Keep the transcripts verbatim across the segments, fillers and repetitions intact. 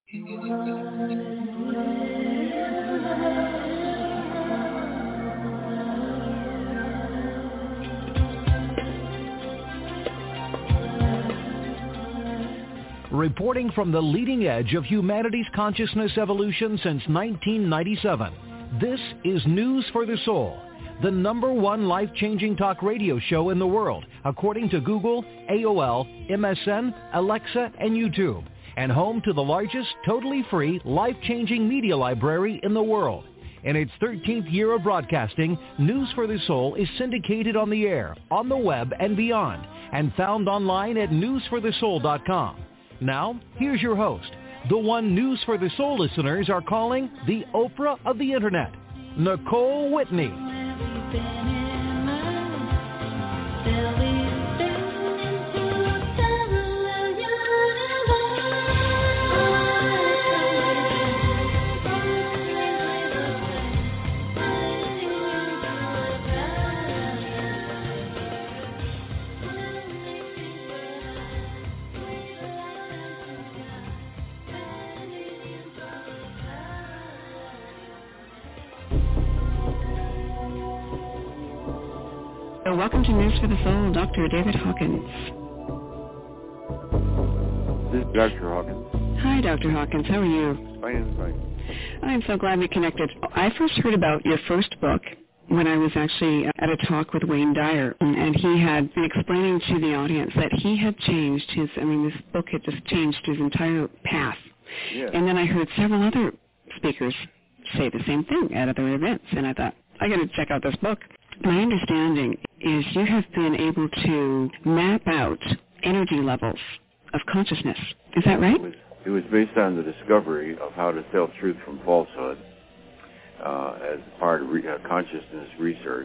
Reporting from the leading edge of humanity's consciousness evolution since nineteen ninety-seven, this is News for the Soul, the number one life-changing talk radio show in the world, according to Google, A O L, M S N, Alexa, and YouTube, and home to the largest totally free life-changing media library in the world. In its thirteenth year of broadcasting, News for the Soul is syndicated on the air, on the web, and beyond, and found online at news for the soul dot com. Now, here's your host, the one News for the Soul listeners are calling the Oprah of the Internet, Nicole Whitney. Welcome to News for the Soul, Doctor David Hawkins. This is Doctor Hawkins. Hi, Doctor Hawkins. How are you? Fine, fine. I'm so glad we connected. I first heard about your first book when I was actually at a talk with Wayne Dyer, and he had been explaining to the audience that he had changed his, I mean, this book had just changed his entire path. Yeah. And then I heard several other speakers say the same thing at other events, and I thought, I got to check out this book. My understanding is you have been able to map out energy levels of consciousness. Is that right? It was, it was based on the discovery of how to tell truth from falsehood uh, as part of re- uh, consciousness research.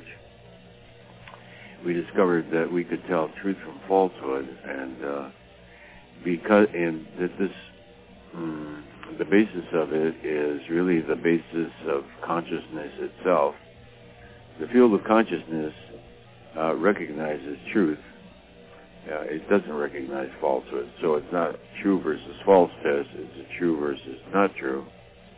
We discovered that we could tell truth from falsehood, and uh, because and that this um, the basis of it is really the basis of consciousness itself. The field of consciousness uh, recognizes truth. Uh, it doesn't recognize falsehood. So it's not true versus false test. It's a true versus not true.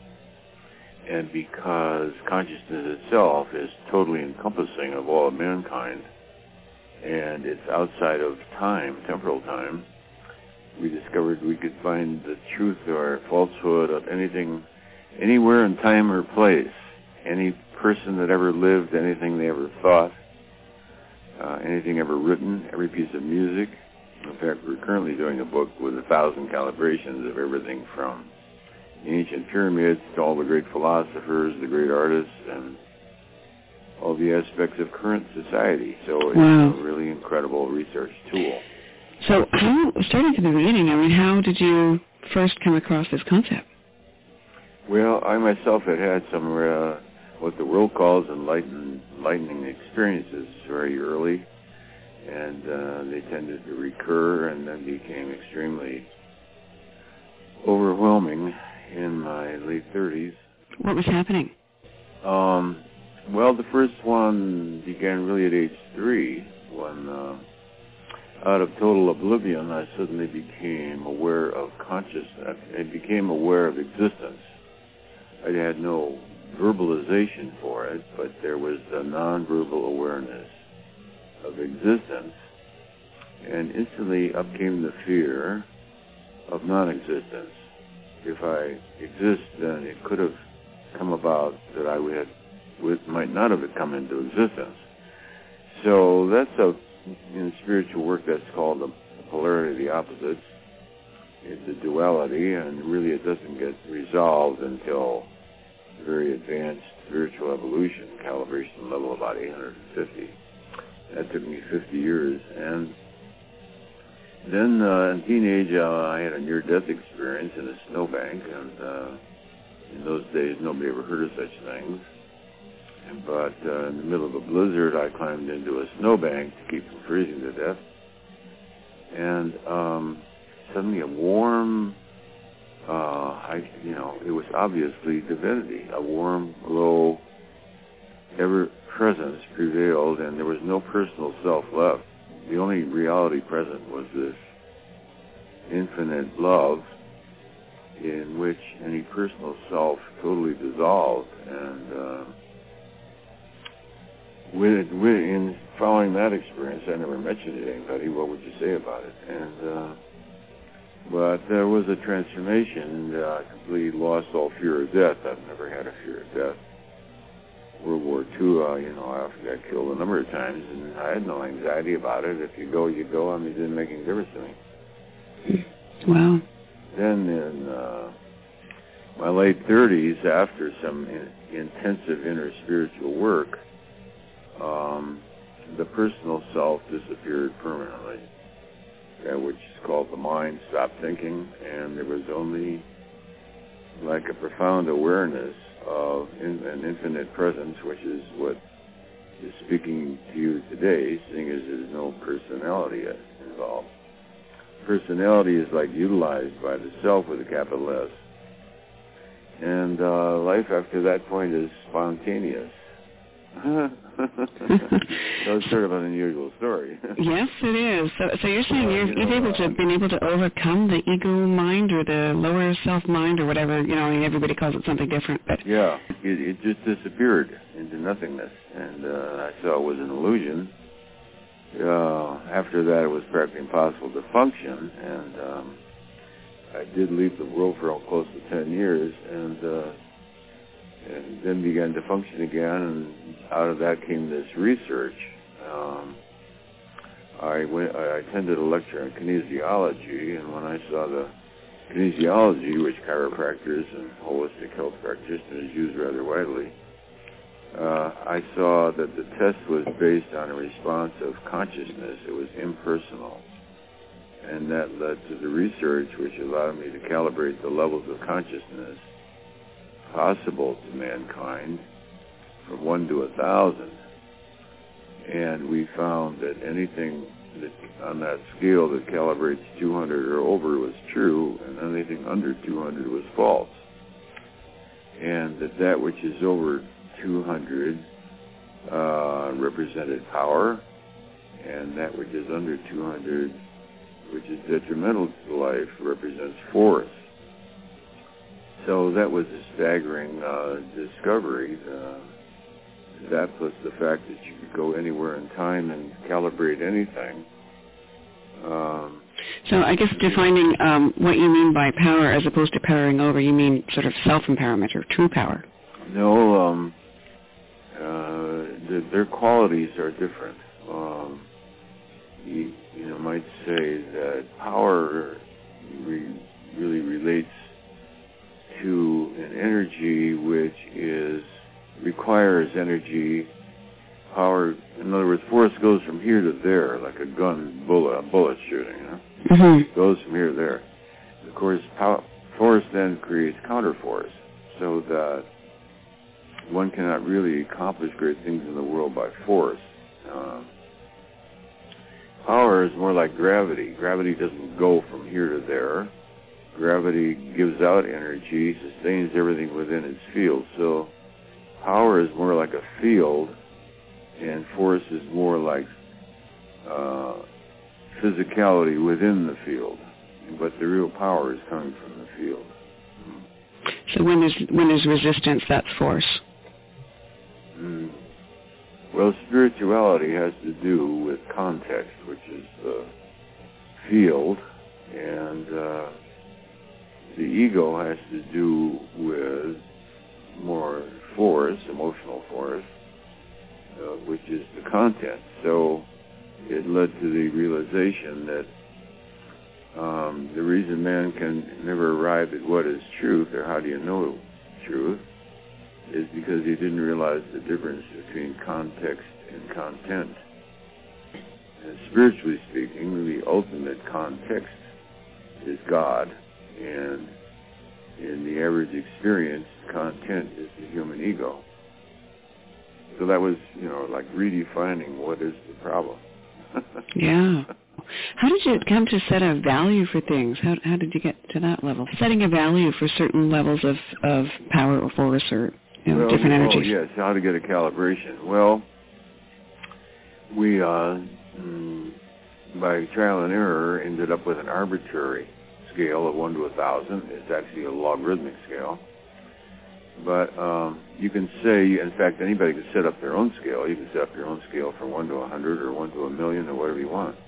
And because consciousness itself is totally encompassing of all of mankind, and it's outside of time, temporal time, we discovered we could find the truth or falsehood of anything, anywhere in time or place, any person that ever lived, anything they ever thought, uh, anything ever written, every piece of music. In fact, we're currently doing a book with a thousand calibrations of everything from the ancient pyramids to all the great philosophers, the great artists, and all the aspects of current society. So it's wow. a really incredible research tool. So how, starting from the beginning, I mean, how did you first come across this concept? Well, I myself had had some uh, what the world calls enlightened, enlightening experiences very early, and uh, they tended to recur and then became extremely overwhelming in my late thirties. What was happening? Um, well, the first one began really at age three when, uh, out of total oblivion, I suddenly became aware of consciousness. I became aware of existence. I had no verbalization for it, but there was a non-verbal awareness of existence, and instantly up came the fear of non-existence. If I exist, then it could have come about that I would have, would, might not have come into existence. So that's a, in spiritual work, that's called the polarity of the opposites. It's a duality, and really it doesn't get resolved until very advanced spiritual evolution, calibration level about eight hundred fifty. That took me fifty years. And then uh, in teenage, uh, I had a near-death experience in a snowbank, and uh, in those days nobody ever heard of such things. But uh, in the middle of a blizzard, I climbed into a snowbank to keep from freezing to death. And um, suddenly a warm Uh, I, you know, it was obviously divinity. A warm glow, ever presence prevailed, and there was no personal self left. The only reality present was this infinite love, in which any personal self totally dissolved. And uh, with, with, in following that experience, I never mentioned it to anybody. What would you say about it? And uh, but there was a transformation, and uh, I completely lost all fear of death. I've never had a fear of death. World War Two, uh, you know, I often got killed a number of times, and I had no anxiety about it. If you go, you go. I mean, it didn't make any difference to me. Wow. Then in uh, my late thirties, after some in, intensive inner spiritual work, um, the personal self disappeared permanently, uh, which is called the mind stopped thinking, and there was only like a profound awareness of in, an infinite presence, which is what is speaking to you today, seeing as there's no personality involved. Personality is like utilized by the self with a capital S. And uh, life after that point is spontaneous. So it's sort of an unusual story. Yes, it is. So, so you're saying Well, you're, you know, you've able to uh, been able to overcome the ego mind or the lower self mind or whatever. You know, I mean, everybody calls it something different, but yeah, it, it just disappeared into nothingness, and uh, I saw it was an illusion. Uh, after that, it was practically impossible to function, and um, I did leave the world for close to ten years, and uh, and then began to function again, and out of that came this research. Um, I went, I attended a lecture on kinesiology, and when I saw the kinesiology, which chiropractors and holistic health practitioners use rather widely, uh, I saw that the test was based on a response of consciousness. It was impersonal. And that led to the research, which allowed me to calibrate the levels of consciousness possible to mankind from one to a thousand. And we found that anything that on that scale that calibrates two hundred or over was true, and anything under two hundred was false. And that that which is over two hundred uh, represented power, and that which is under two hundred, which is detrimental to life, represents force. So that was a staggering uh, discovery. Uh, that plus the fact that you could go anywhere in time and calibrate anything. Um, so I guess defining um, what you mean by power as opposed to powering over, you mean sort of self-empowerment or true power? No, um, uh, the, their qualities are different. Um, you, you know, might say that power re- really relates to an energy which is requires energy, power. In other words, force goes from here to there, like a gun bullet, a bullet shooting. You know? Mm-hmm. Goes from here to there. Of course, power, force then creates counterforce, so that one cannot really accomplish great things in the world by force. Um, power is more like gravity. Gravity doesn't go from here to there. Gravity gives out energy, sustains everything within its field. So power is more like a field, and force is more like uh, physicality within the field. But the real power is coming from the field. So when there's when there's resistance, that's force. Mm. Well, spirituality has to do with context, which is the field, and uh, the ego has to do with more force, emotional force, uh, which is the content. So it led to the realization that um, the reason man can never arrive at what is truth, or how do you know truth, is because he didn't realize the difference between context and content. And spiritually speaking, the ultimate context is God, and in the average experience, content is the human ego. So that was, you know, like redefining what is the problem. Yeah. How did you come to set a value for things? How how did you get to that level? Setting a value for certain levels of, of power or force or you know, well, different oh, energies. yes, how to get a calibration. Well, we, uh, mm, by trial and error, ended up with an arbitrary scale of one to a thousand. It's actually a logarithmic scale. But um, you can say, in fact, anybody can set up their own scale. You can set up your own scale from one to a hundred or one to a million or whatever you want.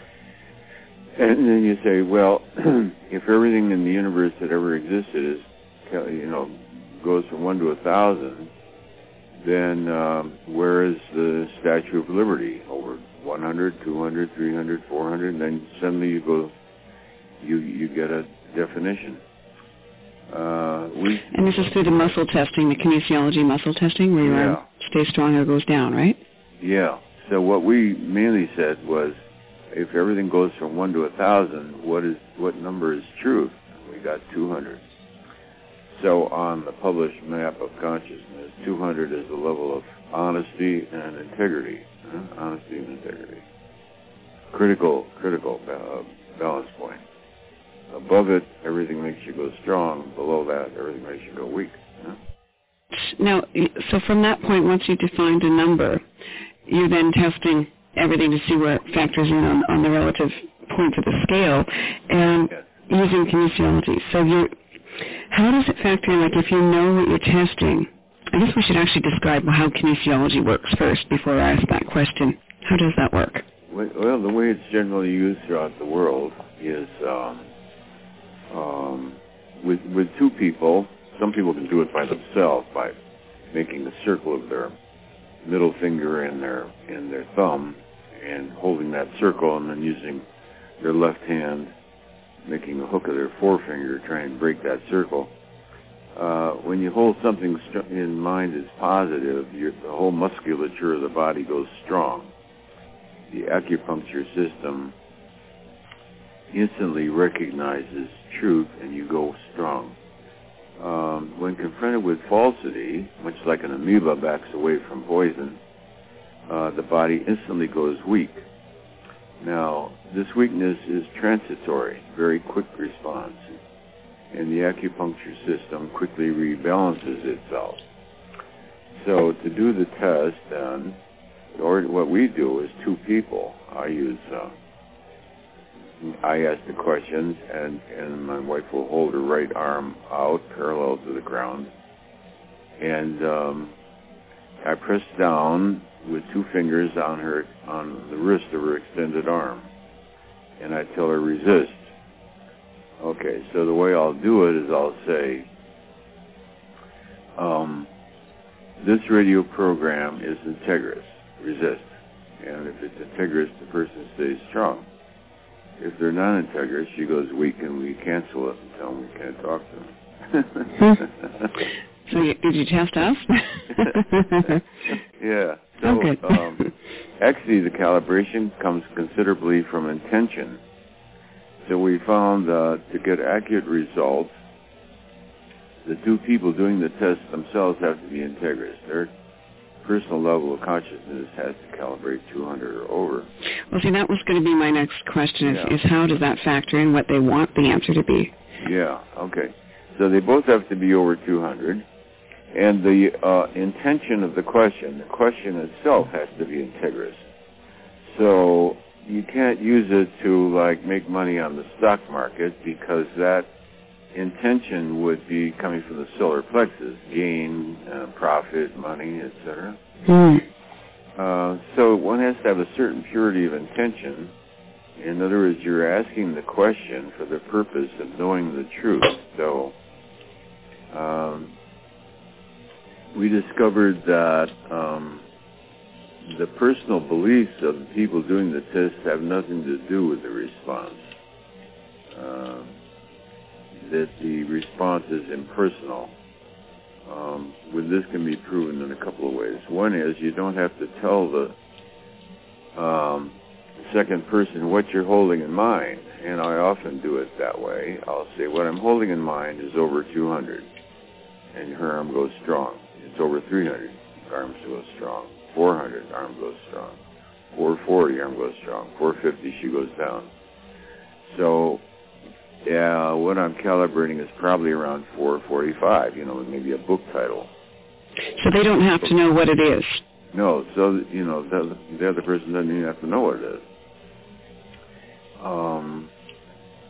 And then you say, well, if everything in the universe that ever existed is, you know, goes from one to a thousand, then um, where is the Statue of Liberty? Over one hundred, two hundred, three hundred, four hundred, and then suddenly you go, you you get a definition. Uh, we, and this is through the muscle testing, the kinesiology muscle testing, where you yeah. are, stay strong or goes down, right? Yeah. So what we mainly said was, if everything goes from one to a thousand, what is what number is truth? We got two hundred. So on the published map of consciousness, two hundred is the level of honesty and integrity. Huh? Honesty and integrity. Critical, critical uh, balance point. Above it, everything makes you go strong. Below that, everything makes you go weak. Huh? Now, so from that point, once you defined a number, you're then testing everything to see where it factors in on, on the relative points of the scale, and yes. using kinesiology. So you, how does it factor in, like if you know what you're testing? I guess we should actually describe how kinesiology works first before I ask that question. How does that work? Well, the way it's generally used throughout the world is um, um, with with two people. Some people can do it by themselves by making a circle of their middle finger and their and their thumb and holding that circle, and then using their left hand, making a hook of their forefinger, trying to break that circle. Uh, when you hold something st- in mind as positive, your, the whole musculature of the body goes strong. The acupuncture system instantly recognizes truth, and you go strong. Um, when confronted with falsity, much like an amoeba backs away from poison, uh, the body instantly goes weak. Now, this weakness is transitory, very quick response, and the acupuncture system quickly rebalances itself. So to do the test, then, or what we do is two people. I use, uh, I ask the questions, and, and my wife will hold her right arm out parallel to the ground, and um, I press down with two fingers on her on the wrist of her extended arm, and I tell her resist. Okay, so the way I'll do it is I'll say, um, this radio program is integrous, resist. And if it's integrous, the person stays strong. If they're non-integrous, she goes weak, and we cancel it and tell them we can't talk to them. So you, did you test us? Yeah. So okay. um, actually, the calibration comes considerably from intention. So we found uh, to get accurate results, the two people doing the test themselves have to be integrous. Their personal level of consciousness has to calibrate two hundred or over. Well, see, that was going to be my next question, is, Yeah. is how does that factor in what they want the answer to be? Yeah, okay. So they both have to be over two hundred. And the uh, intention of the question, the question itself has to be integrous. So you can't use it to, like, make money on the stock market, because that intention would be coming from the solar plexus, gain, uh, profit, money, et cetera. Mm. Uh, so one has to have a certain purity of intention. In other words, you're asking the question for the purpose of knowing the truth. So um, we discovered that um, the personal beliefs of the people doing the test have nothing to do with the response. Uh, that the response is impersonal. Um, well, this can be proven in a couple of ways. One is you don't have to tell the um, second person what you're holding in mind, and I often do it that way. I'll say, what I'm holding in mind is over two hundred, and her arm goes strong. It's over three hundred, arm goes strong. four hundred, arm goes strong. four forty, arm goes strong. four fifty, she goes down. So, yeah, what I'm calibrating is probably around four forty-five, you know, maybe a book title. So they don't have to know what it is. No, so, you know, the, the other person doesn't even have to know what it is. Um,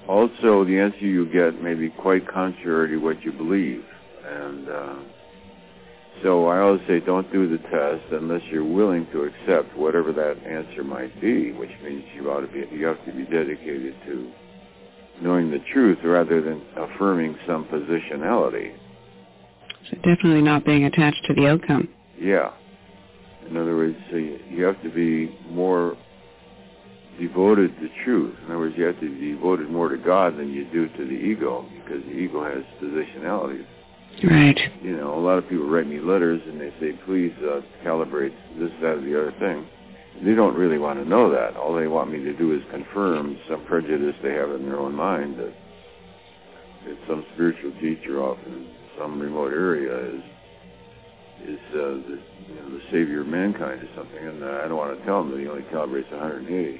Also, the answer you get may be quite contrary to what you believe. And uh, so I always say don't do the test unless you're willing to accept whatever that answer might be, which means you ought to be, you have to be dedicated to knowing the truth rather than affirming some positionality. So definitely not being attached to the outcome. Yeah. In other words, so you, you have to be more devoted to truth. In other words, you have to be devoted more to God than you do to the ego, because the ego has positionalities. Right. You know, a lot of people write me letters and they say, please uh, calibrate this, that, or the other thing. They don't really want to know that. All they want me to do is confirm some prejudice they have in their own mind that, that some spiritual teacher off in some remote area is is uh, the, you know, the savior of mankind or something, and uh, I don't want to tell them that he only calibrates one hundred eighty.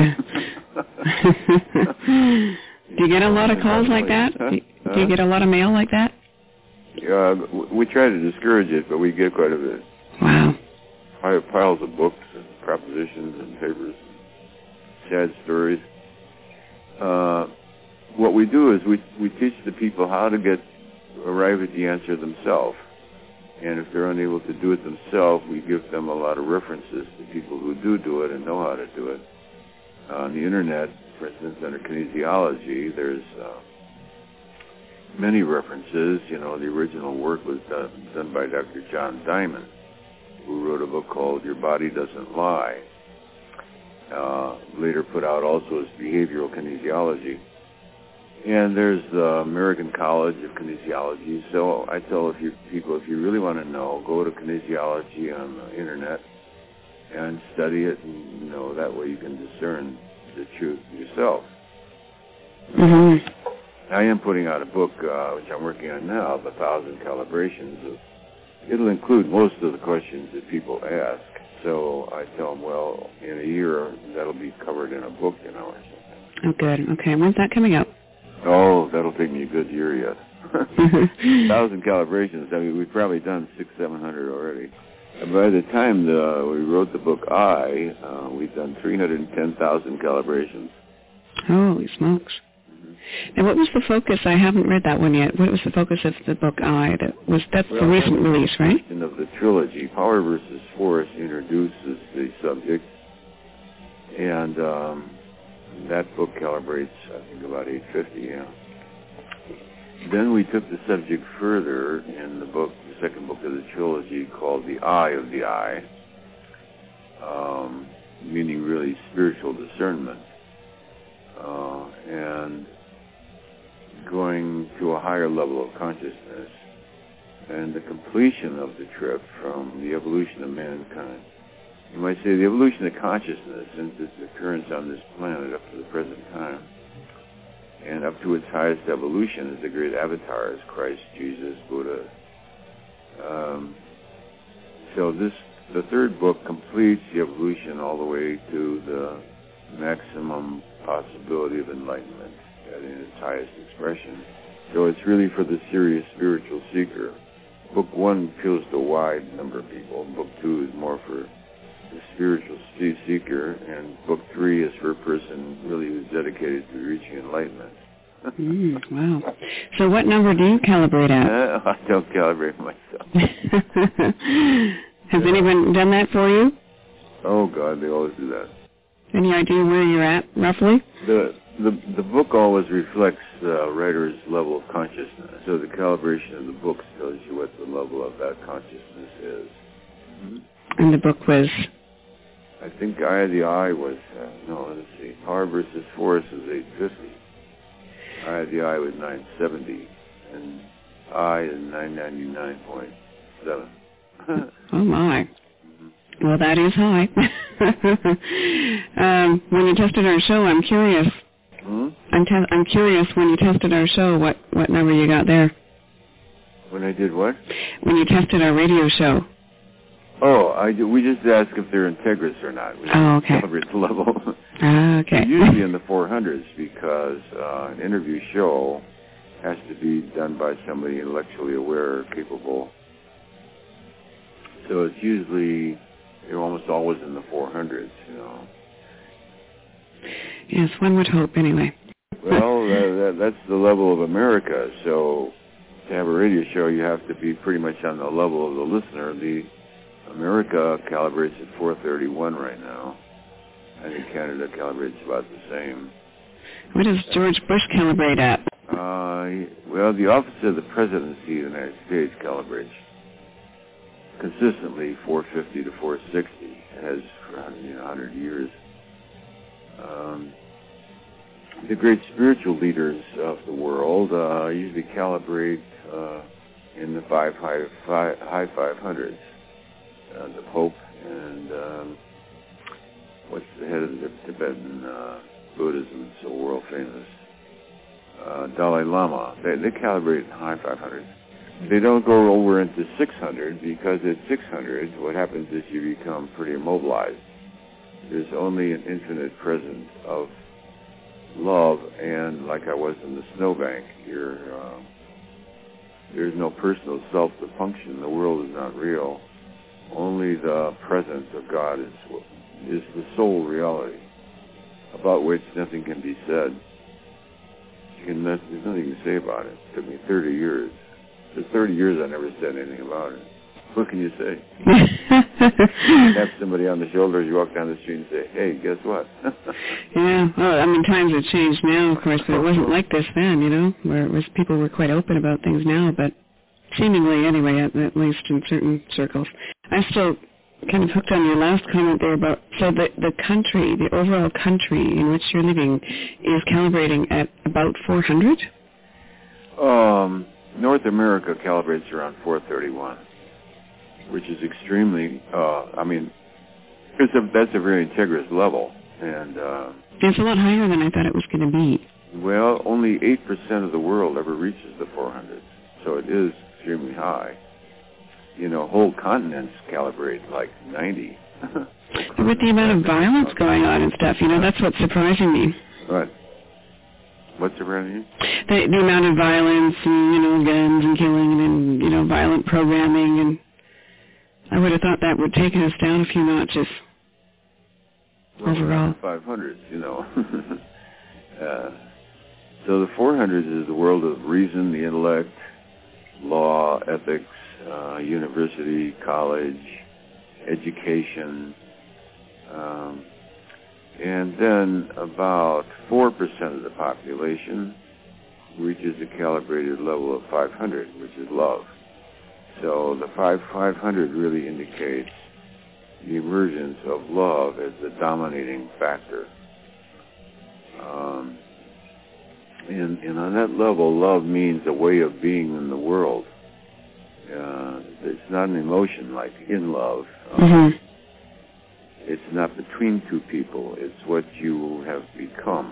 Do you get a lot of calls like that? Huh? Do, do you get a lot of mail like that? Uh, we try to discourage it, but we get quite a bit. Wow. I have piles of books and propositions and papers, sad stories. Uh, what we do is we we teach the people how to get arrive at the answer themselves. And if they're unable to do it themselves, we give them a lot of references to people who do do it and know how to do it. Uh, on the internet, for instance, under kinesiology, there's uh, many references. You know, the original work was done, done by Doctor John Diamond, who wrote a book called Your Body Doesn't Lie. Uh, later put out also as Behavioral Kinesiology. And there's the American College of Kinesiology. So I tell if you, people, if you really want to know, go to kinesiology on the internet and study it, and you know that way you can discern the truth yourself. Mm-hmm. I am putting out a book, uh, which I'm working on now, of a thousand calibrations. Of, it'll include most of the questions that people ask. So I tell them, well, in a year that'll be covered in a book, you know, or something. Oh, good. Okay, when's that coming out? Oh, that'll take me a good year yet. Thousand calibrations. I mean, we've probably done six, seven hundred already. And by the time the, we wrote the book I, uh, we've done three hundred and ten thousand calibrations. Holy smokes! Mm-hmm. And what was the focus? I haven't read that one yet. What was the focus of the book I? That was that's well, the recent that release, right? Of the trilogy, Power versus Force introduces the subject, and. Um, That book calibrates, I think, about eight fifty, yeah. Then we took the subject further in the book, the second book of the trilogy, called The Eye of the Eye, um, meaning really spiritual discernment, uh, and going to a higher level of consciousness, and the completion of the trip from the evolution of mankind. You might say the evolution of consciousness since its occurrence on this planet up to the present time, and up to its highest evolution as the great avatars, Christ, Jesus, Buddha. Um, so this, the third book completes the evolution all the way to the maximum possibility of enlightenment in its highest expression. So it's really for the serious spiritual seeker. Book one appeals to a wide number of people. Book two is more for the spiritual seeker, and book three is for a person really who's dedicated to reaching enlightenment. mm, wow. So what number do you calibrate at? Uh, I don't calibrate myself. Has yeah. anyone done that for you? Oh, God, they always do that. Any idea where you're at, roughly? The the, the book always reflects the writer's level of consciousness. So the calibration of the book tells you what the level of that consciousness is. Mm-hmm. And the book was? I think Eye of the Eye was, uh, no, let's see, Power versus Force was eight fifty. Eye of the Eye was nine seventy. And I is nine ninety-nine point seven. Oh, my. Mm-hmm. Well, that is high. um, when you tested our show, I'm curious. Hmm? I'm, te- I'm curious, when you tested our show, what, what number you got there? When I did what? When you tested our radio show. Oh, I do, we just ask if they're integrous or not. We oh, okay. Calibrate the level. Ah, okay. It's usually in the four hundreds because uh, an interview show has to be done by somebody intellectually aware or capable. So it's usually, you're almost always in the four hundreds, you know. Yes, one would hope anyway. Well, uh, that, that's the level of America. So to have a radio show, you have to be pretty much on the level of the listener. The America calibrates at four thirty-one right now. I think Canada calibrates about the same. What does George Bush calibrate at? Uh, well, the Office of the Presidency of the United States calibrates consistently four fifty to four sixty. It has for you know, one hundred years. Um, the great spiritual leaders of the world uh, usually calibrate uh, in the five high, five, high five hundreds. Uh, the Pope and um, what's the head of the Tibetan uh, Buddhism, so world famous, uh, Dalai Lama. They, they calibrate in high five hundreds. They don't go over into six hundred because at six hundred, what happens is you become pretty immobilized. There's only an infinite presence of love, and like I was in the snowbank, you're, uh, there's no personal self to function. The world is not real. Only the presence of God is is the sole reality, about which nothing can be said. You can, there's nothing you can say about it. It took me thirty years. For thirty years, I never said anything about it. What can you say? Tap somebody on the shoulder as you walk down the street and say, hey, guess what? Yeah, well, I mean, times have changed now, of course, but it wasn't like this then, you know, where it was, people were quite open about things now, but seemingly anyway, at, at least in certain circles. I'm still kind of hooked on your last comment there about, so the, the country, the overall country in which you're living is calibrating at about four hundred? Um, North America calibrates around four thirty-one, which is extremely, uh, I mean, it's a, that's a very integrous level. And uh, it's a lot higher than I thought it was going to be. Well, only eight percent of the world ever reaches the four hundreds, so it is extremely high. You know, whole continents calibrate like ninety. With the amount of violence going on and stuff, you know, that's what's surprising me. Right. What's surprising you? The, the amount of violence and, you know, guns and killing and, you know, violent programming, and I would have thought that would take us down a few notches well, overall. five hundreds, you know. uh, so the four hundreds is the world of reason, the intellect, law, ethics, uh, university, college, education, um, and then about four percent of the population reaches a calibrated level of five hundred, which is love. So the five, 500 really indicates the emergence of love as the dominating factor. Um, and, and on that level, love means a way of being in the world. Uh, it's not an emotion like in love. Um, mm-hmm. It's not between two people. It's what you have become.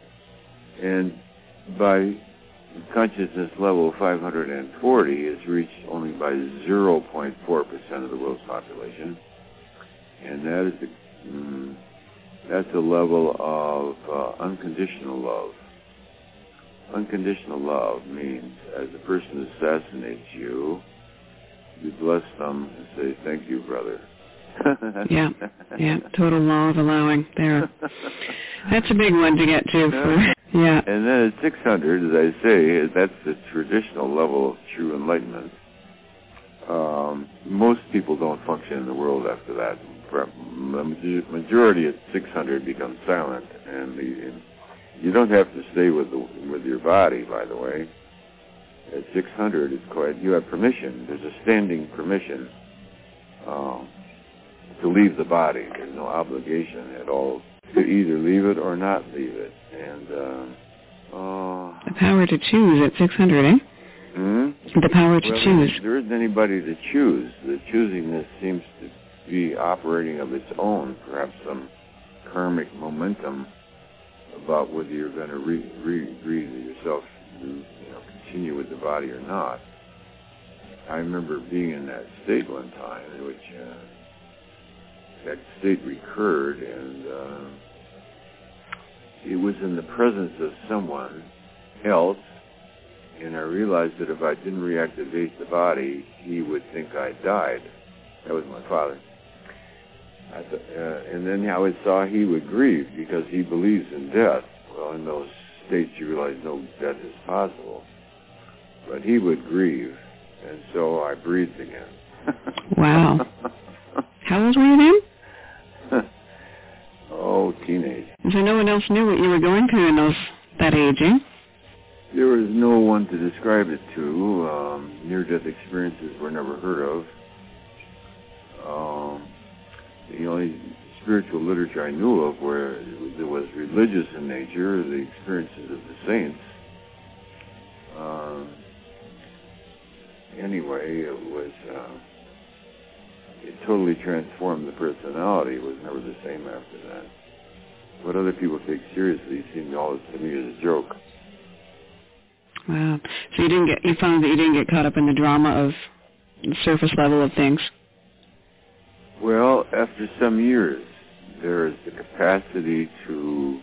And by consciousness level five hundred forty is reached only by zero point four percent of the world's population. And that is a, mm, that's a level of uh, unconditional love. Unconditional love means as a person assassinates you, you bless them and say, thank you, brother. yeah, yeah, total law of allowing there. That's a big one to get to. For, yeah. And then at six hundred, as I say, that's the traditional level of true enlightenment. Um, most people don't function in the world after that. The majority at six hundred becomes silent, and, the, and you don't have to stay with the, with your body, by the way. At six hundred, it's quite, you have permission. There's a standing permission um, to leave the body. There's no obligation at all to either leave it or not leave it. And uh, uh, the power to choose at six hundred, eh? Mm-hmm. The power to well, choose. There isn't anybody to choose. The choosingness seems to be operating of its own, perhaps some karmic momentum about whether you're going to re- re- agree to yourself to you know, continue with the body or not. I remember being in that state one time in which uh, that state recurred, and uh, it was in the presence of someone else, and I realized that if I didn't reactivate the body, he would think I died. That was my father. I th- uh, and then I saw he would grieve because he believes in death. Well, in those states you realize no death is possible. But he would grieve, and so I breathed again. Wow. How old were you then? Oh, teenage. So no one else knew what you were going through in those that age, eh? There was no one to describe it to. Um, near-death experiences were never heard of. Um, the only spiritual literature I knew of where it was religious in nature, the experiences of the saints. Uh, anyway, it was, uh, it totally transformed the personality. It was never the same after that. What other people take seriously seemed always to me as a joke. Wow. So you didn't get, you found that you didn't get caught up in the drama of the surface level of things? Well, after some years, there is the capacity to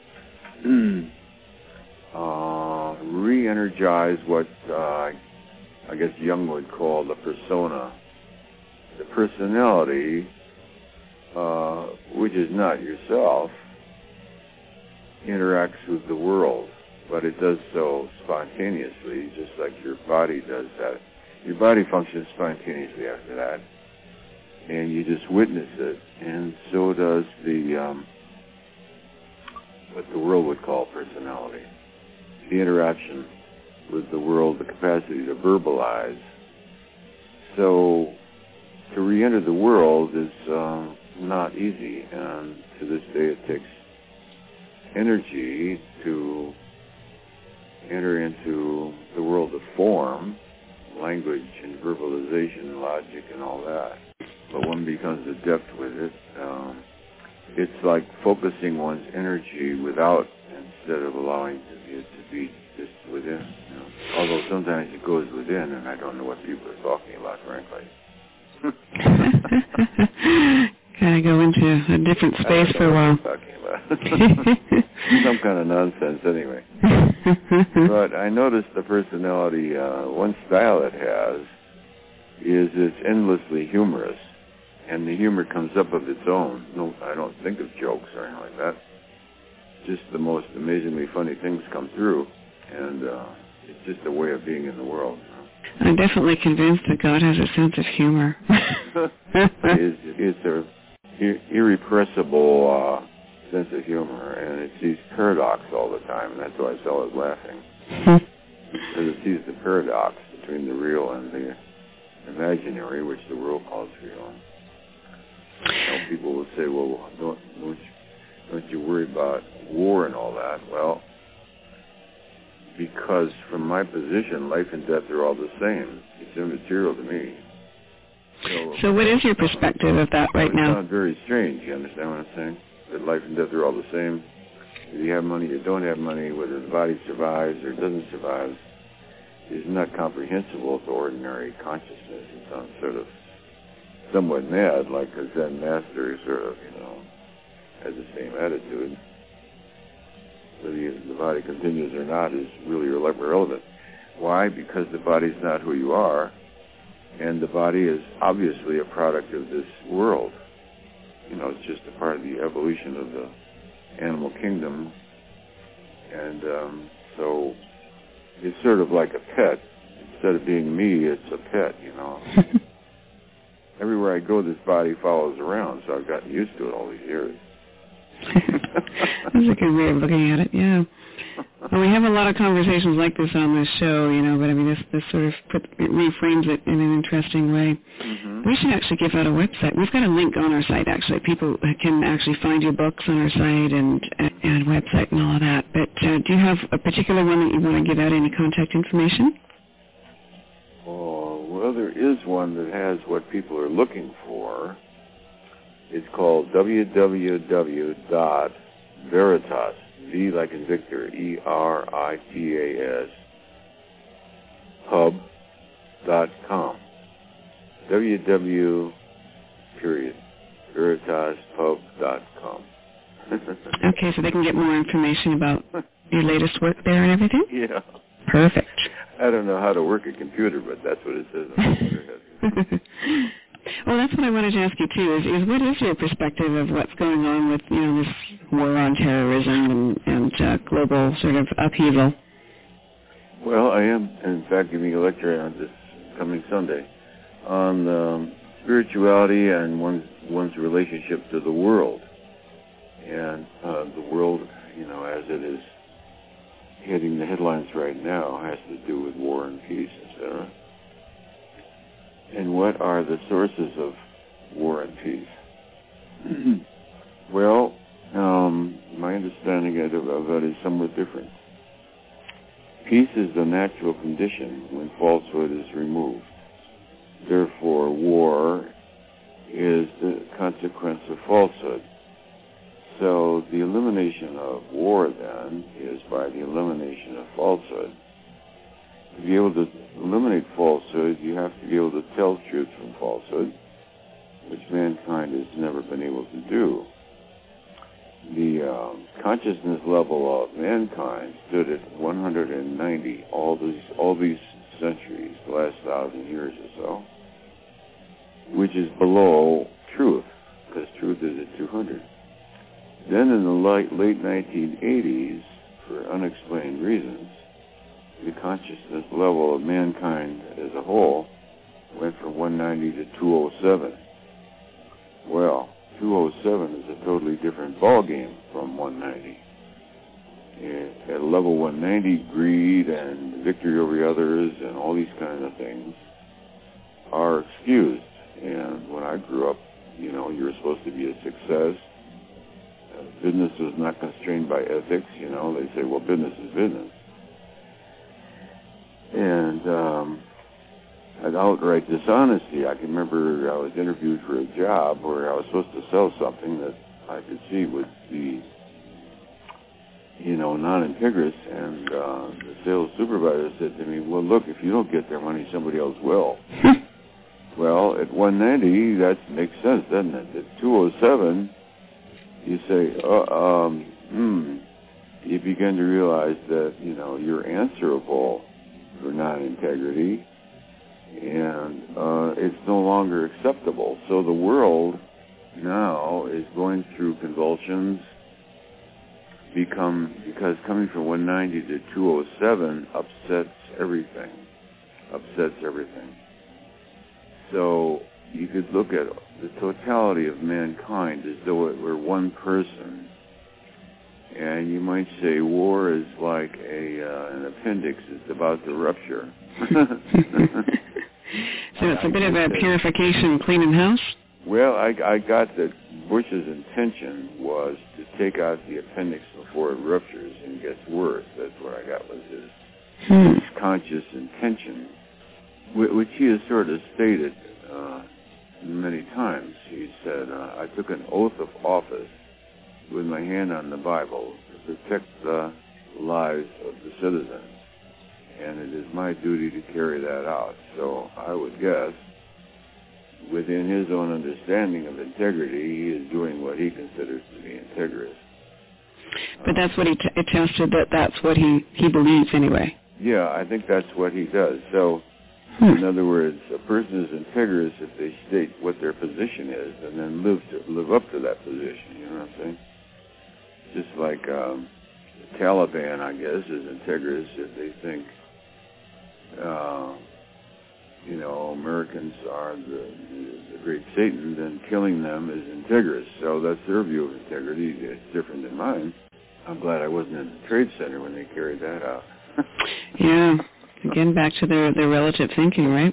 uh, re-energize what uh, I guess Jung would call the persona. The personality, uh, which is not yourself, interacts with the world, but it does so spontaneously, just like your body does that. Your body functions spontaneously after that, and you just witness it, and so does the um, what the world would call personality. The interaction with the world, the capacity to verbalize. So to re-enter the world is uh, not easy, and to this day it takes energy to enter into the world of form, language and verbalization, logic and all that. But one becomes adept with it. Um, it's like focusing one's energy without, instead of allowing it to be just within. You know? Although sometimes it goes within, and I don't know what people are talking about, frankly. Kind of go into a different space for a while. Talking about. Some kind of nonsense, anyway. But I noticed the personality, uh, one style it has is it's endlessly humorous, and the humor comes up of its own. No, I don't think of jokes or anything like that. Just the most amazingly funny things come through, and uh, it's just a way of being in the world. You know? I'm definitely convinced that God has a sense of humor. it's, it's a ir- irrepressible uh, sense of humor, and it sees paradox all the time, and that's why I saw it laughing. Because it sees the paradox between the real and the imaginary, which the world calls real. You know, people will say, well, don't, don't, you, don't you worry about war and all that? Well, because from my position, life and death are all the same. It's immaterial to me. So, so what is your perspective of that right now? It sounds very strange. You understand what I'm saying? That life and death are all the same. If you have money or don't have money, whether the body survives or doesn't survive, is not comprehensible to ordinary consciousness. It sounds sort of somewhat mad, like a Zen master sort of, you know, has the same attitude. Whether the body continues or not is really irrelevant. Why? Because the body's not who you are, and the body is obviously a product of this world. You know, it's just a part of the evolution of the animal kingdom, and um, so it's sort of like a pet. Instead of being me, it's a pet, you know. Everywhere I go, this body follows around, so I've gotten used to it all these years. That's a good way of looking at it, yeah. Well, we have a lot of conversations like this on this show, you know, but I mean, this, this sort of put, it reframes it in an interesting way. Mm-hmm. We should actually give out a website. We've got a link on our site, actually. People can actually find your books on our site and, and website and all of that. But uh, do you have a particular one that you want to give out, any contact information? Oh, well, there is one that has what people are looking for. It's called w w w dot veritas, V like in Victor, E R I T A S, pub dot com. www, period, veritas pub dot com. Okay, so they can get more information about your latest work there and everything? Yeah. Perfect. I don't know how to work a computer, but that's what it says on the computer. Well, that's what I wanted to ask you, too, is, is what is your perspective of what's going on with, you know, this war on terrorism and, and uh, global sort of upheaval. Well, I am, in fact, giving a lecture on this coming Sunday on um, spirituality and one's, one's relationship to the world. And uh, the world, you know, as it is hitting the headlines right now, has to do with war and peace, et cetera. And what are the sources of war and peace? Well, um, my understanding of, of that is somewhat different. Peace is the natural condition when falsehood is removed. Therefore, war is the consequence of falsehood. So the elimination of war, then, is by the elimination of falsehood. To be able to eliminate falsehood, you have to be able to tell truth from falsehood, which mankind has never been able to do. The um, consciousness level of mankind stood at one hundred ninety all these all these centuries, the last thousand years or so, which is below truth, because truth is at two hundred. Then in the late, late nineteen eighties, for unexplained reasons, the consciousness level of mankind as a whole went from one ninety to two oh seven. Well, two oh seven is a totally different ballgame from one ninety. At level one ninety, greed and victory over others and all these kinds of things are excused. And when I grew up, you know, you were supposed to be a success. Uh, business was not constrained by ethics, you know. They say, well, business is business. And um, an outright dishonesty. I can remember I was interviewed for a job where I was supposed to sell something that I could see would be, you know, non-integrous, and uh, the sales supervisor said to me, well, look, if you don't get their money, somebody else will. Well, at one ninety, that makes sense, doesn't it? At two oh seven, you say, uh, um, hmm, you begin to realize that, you know, you're answerable for non-integrity, and uh, it's no longer acceptable. So the world now is going through convulsions, become because coming from one ninety to two oh seven upsets everything, upsets everything. So you could look at the totality of mankind as though it were one person, and you might say war is like a uh, an appendix that's about to rupture. So it's a bit of a purification, cleaning house? Well, I, I got that Bush's intention was to take out the appendix before it ruptures and gets worse. That's what I got was his, hmm. his conscious intention, which he has sort of stated uh, many times. He said, uh, I took an oath of office with my hand on the Bible to protect the lives of the citizens, and it is my duty to carry that out. So I would guess, within his own understanding of integrity, he is doing what he considers to be integrous. But that's what he t- attested, that that's what he, he believes anyway. Yeah, I think that's what he does. So, hmm. in other words, a person is integrous if they state what their position is and then live to live up to that position, you know what I'm saying? Just like um, the Taliban, I guess, is integrous if they think, uh, you know, Americans are the, the, the great Satan, then killing them is integrous. So that's their view of integrity. It's different than mine. I'm glad I wasn't in the Trade Center when they carried that out. Yeah. Again, back to their, their relative thinking, right?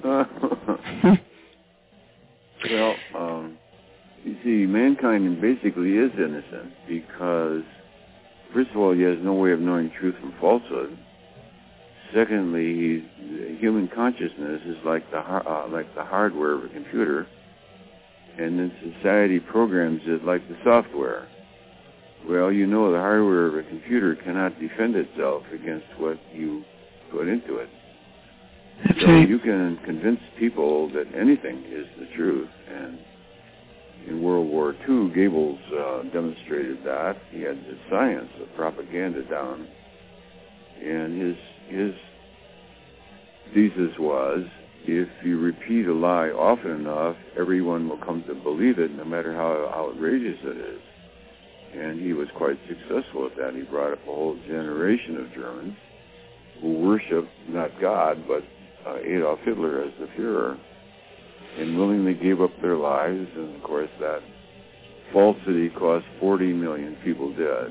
Well, um, you see, mankind basically is innocent because, first of all, he has no way of knowing truth from falsehood. Secondly, he's, human consciousness is like the uh, like the hardware of a computer, and then society programs it like the software. Well, you know the hardware of a computer cannot defend itself against what you put into it. That's so right. You can convince people that anything is the truth, and in World War Two, Goebbels uh, demonstrated that. He had the science of propaganda down, and his his thesis was, if you repeat a lie often enough, everyone will come to believe it, no matter how outrageous it is. And he was quite successful at that. He brought up a whole generation of Germans who worshiped not God, but uh, Adolf Hitler as the Führer, and willingly gave up their lives. And, of course, that falsity caused forty million people dead.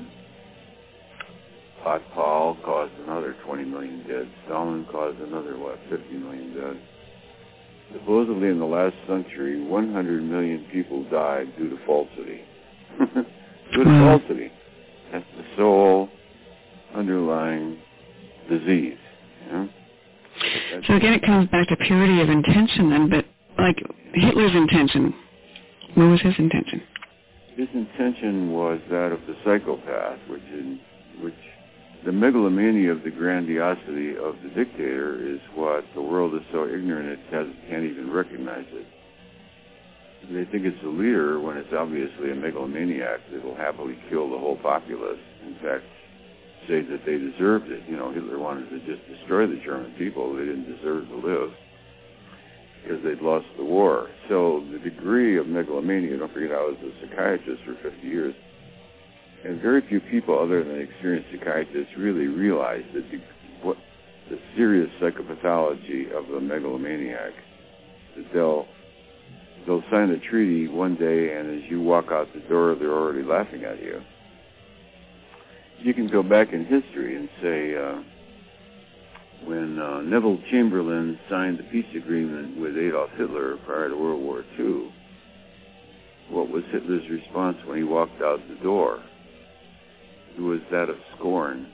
Paul caused another twenty million dead. Stalin caused another, what, fifty million dead. Supposedly in the last century, one hundred million people died due to falsity. Due to falsity. That's the sole underlying disease. You know? So again, it comes back to purity of intention then, but like Hitler's intention, what was his intention? His intention was that of the psychopath, which in, which the megalomania of the grandiosity of the dictator is what the world is so ignorant it has, can't even recognize it. They think it's a leader when it's obviously a megalomaniac that will happily kill the whole populace. In fact, say that they deserved it. You know, Hitler wanted to just destroy the German people. They didn't deserve to live because they'd lost the war. So the degree of megalomania, don't forget I was a psychiatrist for fifty years, and very few people other than experienced psychiatrists really realize that the, what the serious psychopathology of a megalomaniac, that they'll they'll sign a treaty one day, and as you walk out the door, they're already laughing at you. You can go back in history and say uh, when uh, Neville Chamberlain signed the peace agreement with Adolf Hitler prior to World War Two, what was Hitler's response when he walked out the door? It was that of scorn.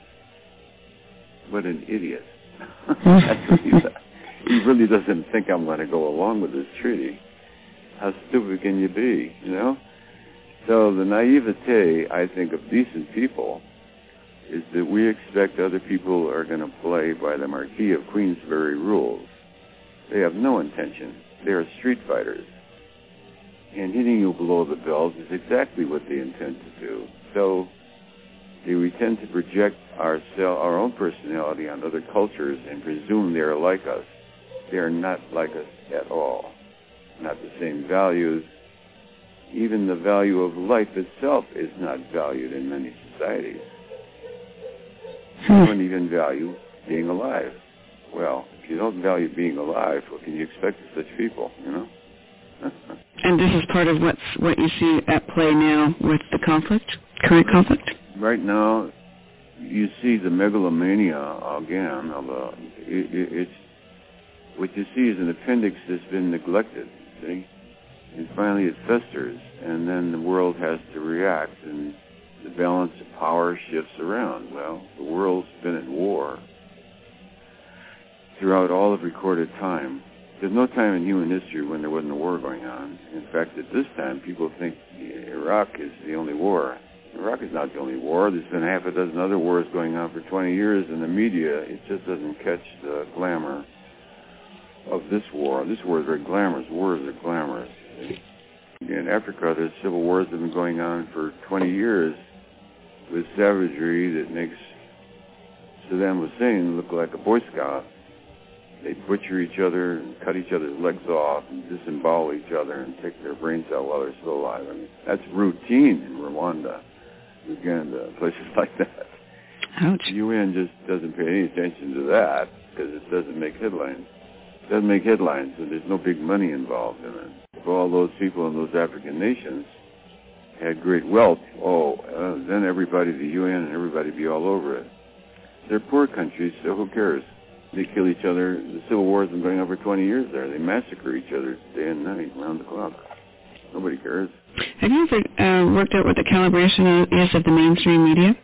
What an idiot. That's what he said. He really doesn't think I'm going to go along with this treaty. How stupid can you be, you know? So the naivete, I think, of decent people is that we expect other people are going to play by the Marquis of Queensberry rules. They have no intention. They are street fighters. And hitting you below the belt is exactly what they intend to do. So we tend to project our, our own personality on other cultures and presume they are like us. They are not like us at all. Not the same values. Even the value of life itself is not valued in many societies. You don't even value being alive. Well, if you don't value being alive, what can you expect of such people, you know? And this is part of what's what you see at play now with the conflict, current conflict? Right now, you see the megalomania again. Of a, it, it, it's what you see is an appendix that's been neglected, see? And finally it festers, and then the world has to react, and the balance of power shifts around. Well, the world's been at war throughout all of recorded time. There's no time in human history when there wasn't a war going on. In fact, at this time, people think Iraq is the only war. Iraq is not the only war. There's been half a dozen other wars going on for twenty years, and the media, it just doesn't catch the glamour of this war. This war is very glamorous. Wars are glamorous. In Africa, there's civil wars that have been going on for twenty years with savagery that makes Saddam Hussein look like a Boy Scout. They butcher each other and cut each other's legs off and disembowel each other and take their brains out while they're still alive. I mean, that's routine in Rwanda, Uganda, places like that. Ouch. The U N just doesn't pay any attention to that because it doesn't make headlines. It doesn't make headlines, and there's no big money involved in it. If all those people in those African nations had great wealth, oh, uh, then everybody, the U N and everybody would be all over it. They're poor countries, so who cares? They kill each other. The civil war has been going on for twenty years there. They massacre each other day and night, round the clock. Nobody cares. Have you ever uh, worked out what the calibration is of the mainstream media?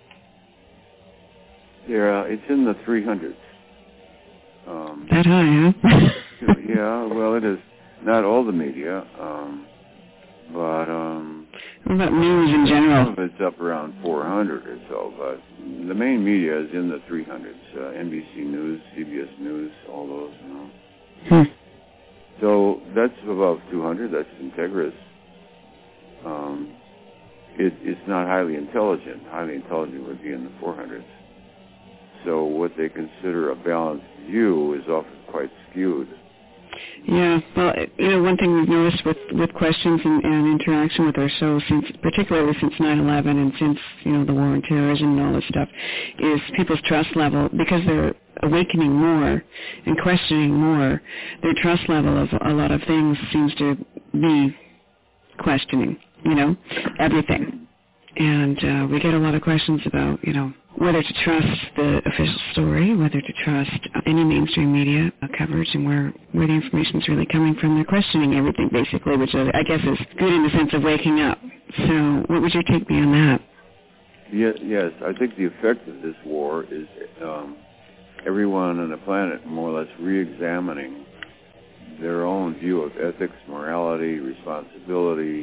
Yeah, it's in the three hundreds. Um, that high, huh? Yeah, well, it is. Not all the media, um, but... Um, what about news in general? Some of it's up around four hundred or so, but the main media is in the three hundreds. Uh, N B C News, C B S News, all those, you know. Hmm. So that's above two hundred. That's Integris. Um, it, it's not highly intelligent. Highly intelligent would be in the four hundreds. So what they consider a balanced view is often quite skewed. Yeah, well, you know, one thing we've noticed with, with questions and, and interaction with our show, since particularly since nine eleven and since, you know, the war on terrorism and all this stuff, is people's trust level, because they're awakening more and questioning more, their trust level of a lot of things seems to be questioning, you know, everything. And uh, we get a lot of questions about, you know, whether to trust the official story, whether to trust any mainstream media coverage, and where, where the information is really coming from. They're questioning everything, basically, which I guess is good in the sense of waking up. So what would your take be on that? Yeah, yes, I think the effect of this war is um, everyone on the planet more or less re-examining their own view of ethics, morality, responsibility,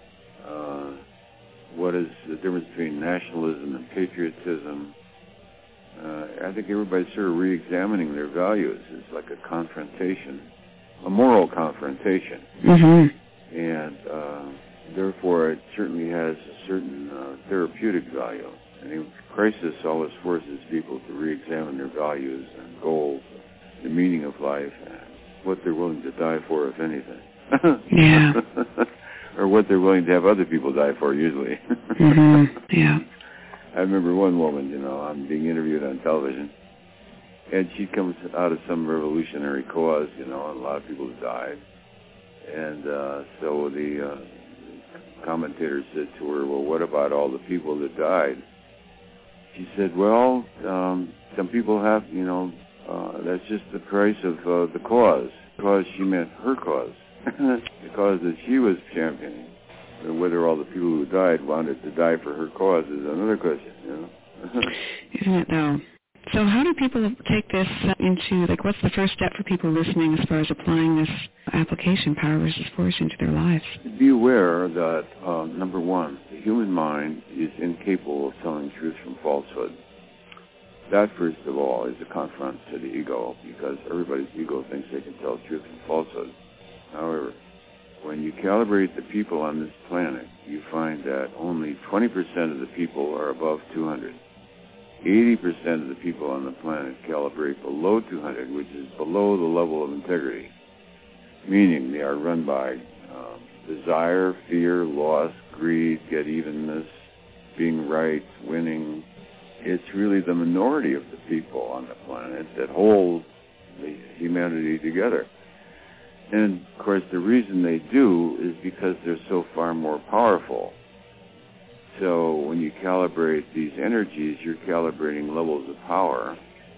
uh, what is the difference between nationalism and patriotism. Uh, I think everybody's sort of re-examining their values. It's like a confrontation, a moral confrontation. Mm-hmm. And uh, therefore, it certainly has a certain uh, therapeutic value. And in crisis always forces people to re-examine their values and goals, the meaning of life, and what they're willing to die for, if anything. Yeah. Or what they're willing to have other people die for, usually. Mm-hmm. Yeah. I remember one woman, you know, I'm being interviewed on television, and she comes out of some revolutionary cause, you know, and a lot of people have died. And uh, so the uh, commentator said to her, well, what about all the people that died? She said, well, um, some people have, you know, uh, that's just the price of uh, the cause. Because she meant her cause. The cause that she was championing. And whether all the people who died wanted to die for her cause is another question, you know. Isn't it, though? So how do people take this into, like, what's the first step for people listening as far as applying this application, power versus force, into their lives? Be aware that, um, number one, the human mind is incapable of telling truth from falsehood. That, first of all, is a confront to the ego, because everybody's ego thinks they can tell truth from falsehood. However, when you calibrate the people on this planet, you find that only twenty percent of the people are above two hundred. eighty percent of the people on the planet calibrate below two hundred, which is below the level of integrity, meaning they are run by um, desire, fear, loss, greed, get-evenness, being right, winning. It's really the minority of the people on the planet that hold the humanity together. And, of course, the reason they do is because they're so far more powerful. So when you calibrate these energies, you're calibrating levels of power.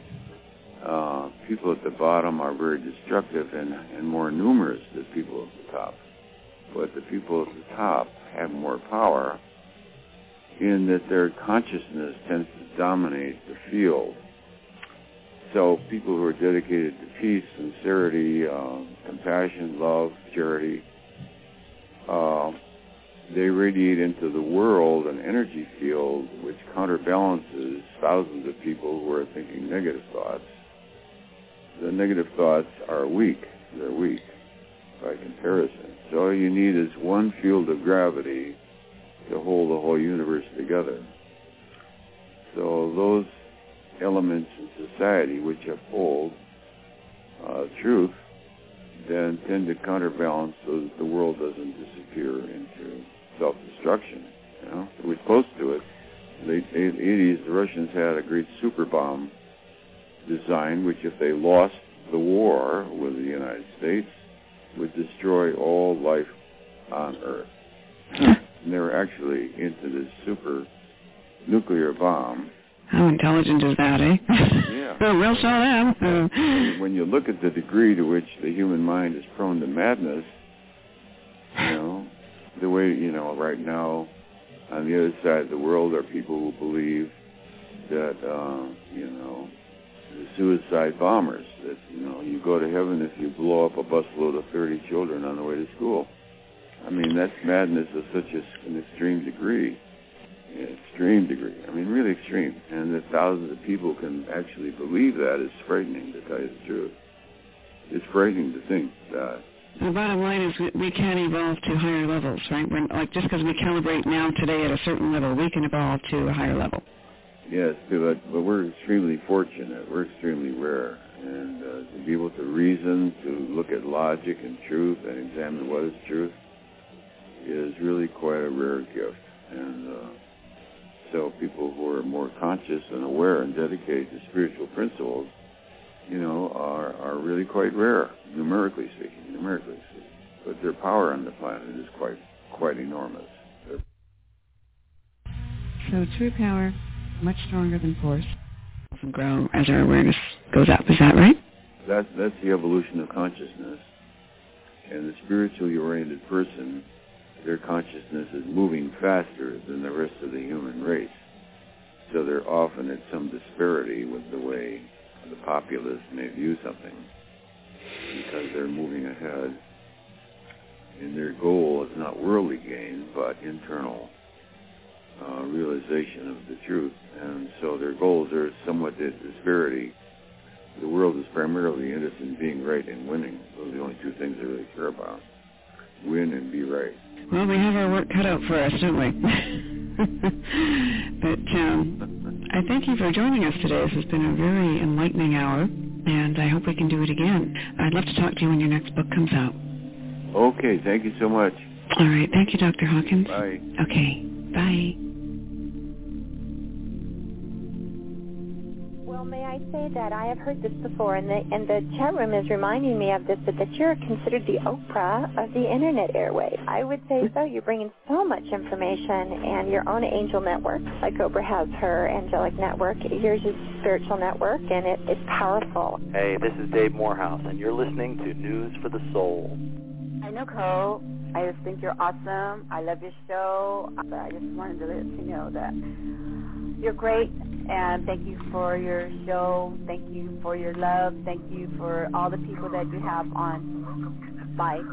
Uh, people at the bottom are very destructive and, and more numerous than people at the top. But the people at the top have more power in that their consciousness tends to dominate the field. So people who are dedicated to peace, sincerity, uh, compassion, love, charity, uh, they radiate into the world an energy field which counterbalances thousands of people who are thinking negative thoughts. The negative thoughts are weak. They're weak by comparison. So all you need is one field of gravity to hold the whole universe together. So those elements in society which uphold uh, truth then tend to counterbalance so that the world doesn't disappear into self-destruction. You know, we're close to it. In the late eighties, the Russians had a great super bomb design, which if they lost the war with the United States, would destroy all life on Earth. And they were actually into this super nuclear bomb. How intelligent is that, eh? Yeah. Oh, we'll show them. Uh, when you look at the degree to which the human mind is prone to madness, you know, the way, you know, right now, on the other side of the world are people who believe that, uh, you know, the suicide bombers, that, you know, you go to heaven if you blow up a busload of thirty children on the way to school. I mean, that's madness of such a, an extreme degree. Extreme degree. I mean, really extreme. And that thousands of people can actually believe that is frightening, to tell you the truth. It's frightening to think that. The bottom line is we can evolve to higher levels, right? When, like, just because we calibrate now today at a certain level, we can evolve to a higher level. Yes, but, but we're extremely fortunate. We're extremely rare. And uh, to be able to reason, to look at logic and truth and examine what is truth is really quite a rare gift. And uh, so people who are more conscious and aware and dedicated to spiritual principles, you know, are, are really quite rare, numerically speaking, numerically speaking. But their power on the planet is quite quite enormous. They're So true power, much stronger than force, and grow as our awareness goes up. Is that right? That's, that's the evolution of consciousness. And the spiritually oriented person, their consciousness is moving faster than the rest of the human race. So they're often at some disparity with the way the populace may view something, because they're moving ahead. And their goal is not worldly gain, but internal uh, realization of the truth. And so their goals are somewhat at disparity. The world is primarily interested in being right and winning. Those are the only two things they really care about. Win and be right. Well, we have our work cut out for us, don't we? But um, I thank you for joining us today. This has been a very enlightening hour, and I hope we can do it again. I'd love to talk to you when your next book comes out. Okay, thank you so much. All right, thank you, Doctor Hawkins. Bye. Okay, bye. Well, may I say that I have heard this before, and the, and the chat room is reminding me of this, but that you're considered the Oprah of the Internet airwaves. I would say so. You're bringing so much information, and your own angel network, like Oprah has her angelic network. Yours is spiritual network, and it, it's powerful. Hey, this is Dave Morehouse, and you're listening to News for the Soul. Hi, Nicole. I just think you're awesome. I love your show. I just wanted to let you know that you're great, and thank you for your show. Thank you for your love. Thank you for all the people that you have on life.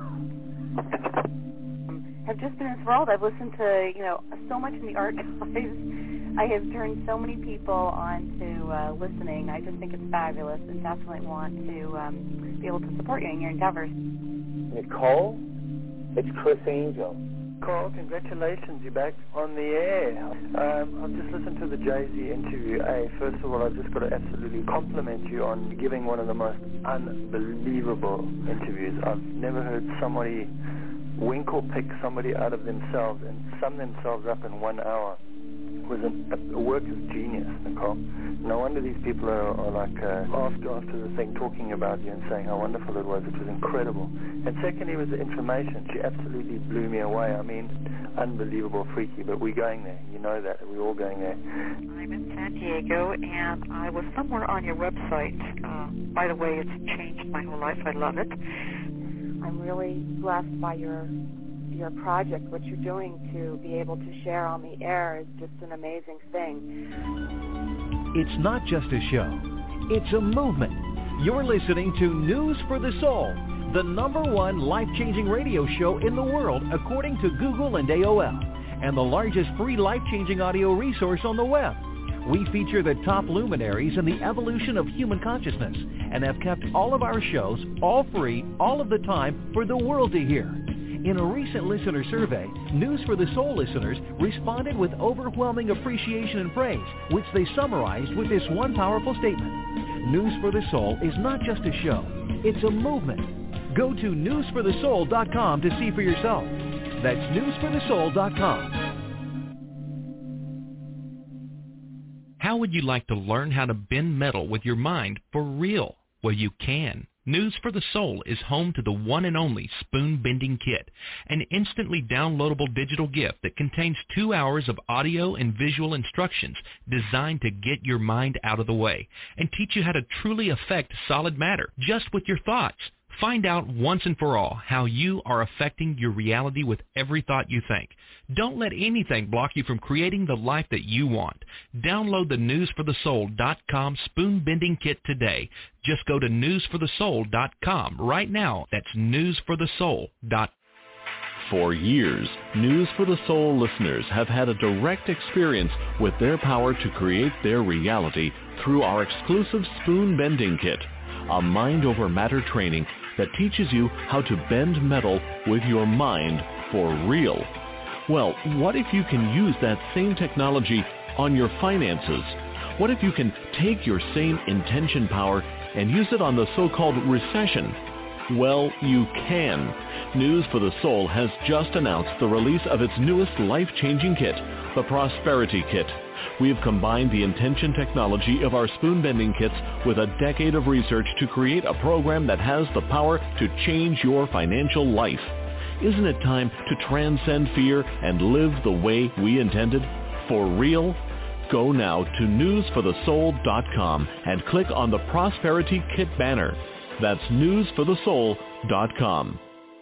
I've just been enthralled. I've listened to, you know, so much in the archives. I have turned so many people on to uh, listening. I just think it's fabulous, and definitely want to um, be able to support you in your endeavors. Nicole, it's Chris Angel. Nicole, congratulations, you're back on the air. Um, I've just listened to the Jay-Z interview. Hey, first of all, I've just got to absolutely compliment you on giving one of the most unbelievable interviews. I've never heard somebody wink or pick somebody out of themselves and sum themselves up in one hour. It was an, a, a work of genius, Nicole. No wonder these people are, are like uh, after after the thing talking about you and saying how wonderful it was. It was incredible. And secondly was the information. She absolutely blew me away. I mean, unbelievable, freaky. But we're going there. You know that. We're all going there. I'm in San Diego, and I was somewhere on your website. Uh, by the way, it's changed my whole life. I love it. I'm really blessed by your your project. What you're doing to be able to share on the air is just an amazing thing. It's not just a show. It's a movement. You're listening to News for the Soul, the number one life-changing radio show in the world, according to Google and A O L, and the largest free life-changing audio resource on the web. We feature the top luminaries in the evolution of human consciousness and have kept all of our shows all free, all of the time, for the world to hear. In a recent listener survey, News for the Soul listeners responded with overwhelming appreciation and praise, which they summarized with this one powerful statement. News for the Soul is not just a show, it's a movement. Go to news for the soul dot com to see for yourself. That's news for the soul dot com. How would you like to learn how to bend metal with your mind for real? Well, you can. News for the Soul is home to the one and only Spoon Bending Kit, an instantly downloadable digital gift that contains two hours of audio and visual instructions designed to get your mind out of the way and teach you how to truly affect solid matter just with your thoughts. Find out once and for all how you are affecting your reality with every thought you think. Don't let anything block you from creating the life that you want. Download the news for the soul dot com Spoon Bending Kit today. Just go to news for the soul dot com right now. That's news for the soul dot com. For years, News for the Soul listeners have had a direct experience with their power to create their reality through our exclusive Spoon Bending Kit, a mind-over-matter training that teaches you how to bend metal with your mind for real. Well, what if you can use that same technology on your finances? What if you can take your same intention power and use it on the so-called recession? Well, you can. News for the Soul has just announced the release of its newest life-changing kit, the Prosperity Kit. We have combined the intention technology of our spoon-bending kits with a decade of research to create a program that has the power to change your financial life. Isn't it time to transcend fear and live the way we intended? For real? Go now to news for the soul dot com and click on the Prosperity Kit banner. That's news for the soul dot com.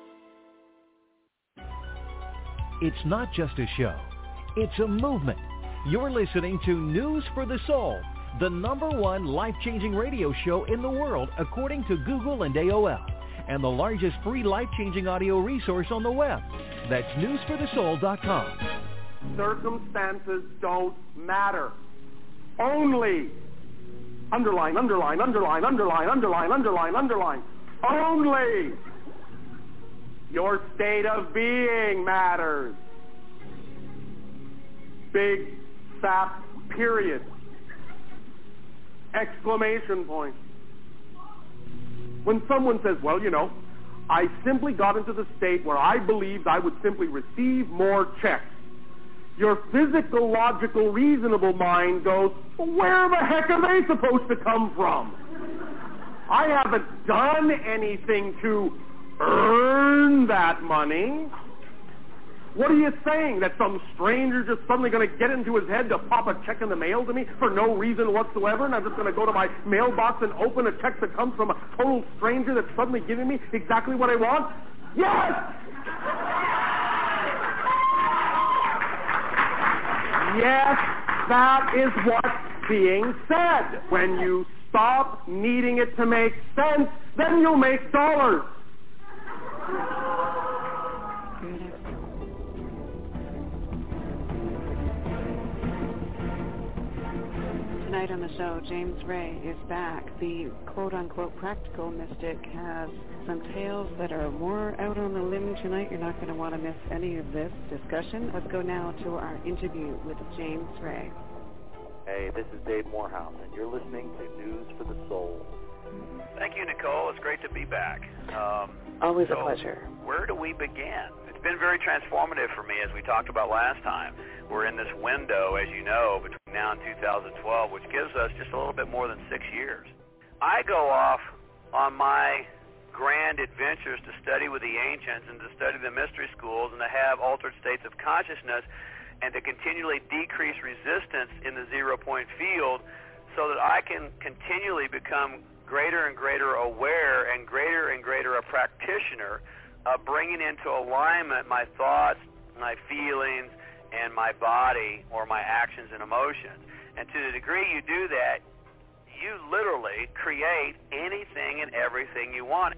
It's not just a show. It's a movement. You're listening to News for the Soul, the number one life-changing radio show in the world according to Google and A O L, and the largest free life-changing audio resource on the web. That's news for the soul dot com. Circumstances don't matter. Only, underline, underline, underline, underline, underline, underline, underline, only your state of being matters. Big fat period. Exclamation point. When someone says, well, you know, I simply got into the state where I believed I would simply receive more checks, your physical, logical, reasonable mind goes, well, where the heck are they supposed to come from? I haven't done anything to earn that money. What are you saying? That some stranger just suddenly going to get into his head to pop a check in the mail to me for no reason whatsoever, and I'm just going to go to my mailbox and open a check that comes from a total stranger that's suddenly giving me exactly what I want? Yes! Yes, that is what's being said. When you stop needing it to make sense, then you'll make dollars. Tonight on the show, James Ray is back. The quote-unquote practical mystic has some tales that are more out on the limb tonight. You're not going to want to miss any of this discussion. Let's go now to our interview with James Ray. Hey, this is Dave Morehouse, and you're listening to News for the Soul. Thank you, Nicole. It's great to be back. Um, Always so a pleasure. Where do we begin? It's been very transformative for me, as we talked about last time. We're in this window, as you know, between now and two thousand twelve, which gives us just a little bit more than six years. I go off on my grand adventures to study with the ancients and to study the mystery schools and to have altered states of consciousness and to continually decrease resistance in the zero-point field so that I can continually become greater and greater aware and greater and greater a practitioner of bringing into alignment my thoughts, my feelings, and my body or my actions and emotions. And to the degree you do that, you literally create anything and everything you want.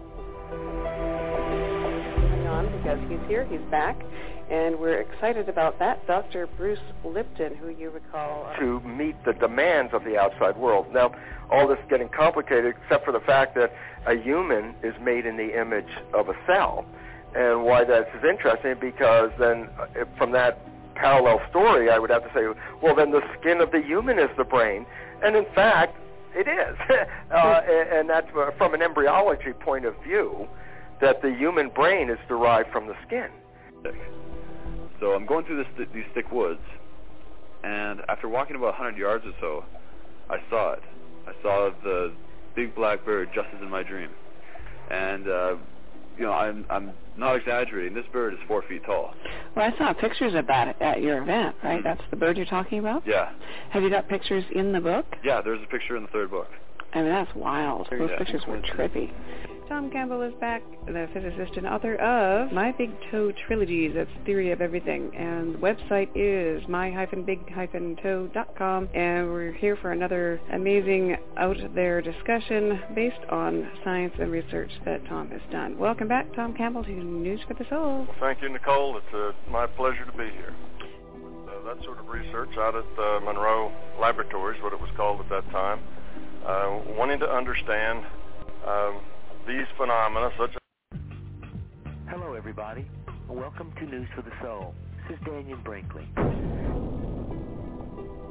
Hang on, because he's here, he's back, and we're excited about that. Doctor Bruce Lipton, who you recall... Uh, to meet the demands of the outside world. Now, all this is getting complicated except for the fact that a human is made in the image of a cell. And why this is interesting, because then from that parallel story, I would have to say, well, then the skin of the human is the brain. And in fact, it is. uh, and, and that's from an embryology point of view, that the human brain is derived from the skin. So I'm going through this, these thick woods, and after walking about one hundred yards or so, I saw it. I saw the big black bird just as in my dream. And, uh, you know, I'm, I'm not exaggerating. This bird is four feet tall. Well, I saw pictures of that at your event, right? That's the bird you're talking about? Yeah. Have you got pictures in the book? Yeah, there's a picture in the third book. I mean, that's wild. Those yeah. pictures were trippy. Tom Campbell is back, the physicist and author of My Big Toe Trilogies. That's Theory of Everything. And the website is my dash big dash toe dot com. And we're here for another amazing out-there discussion based on science and research that Tom has done. Welcome back, Tom Campbell, to News for the Soul. Thank you, Nicole. It's uh, my pleasure to be here. Uh, that sort of research out at uh, Monroe Laboratories, what it was called at that time, uh, wanting to understand um, these phenomena such as... Hello, everybody. Welcome to News for the Soul. This is Daniel Brinkley. This is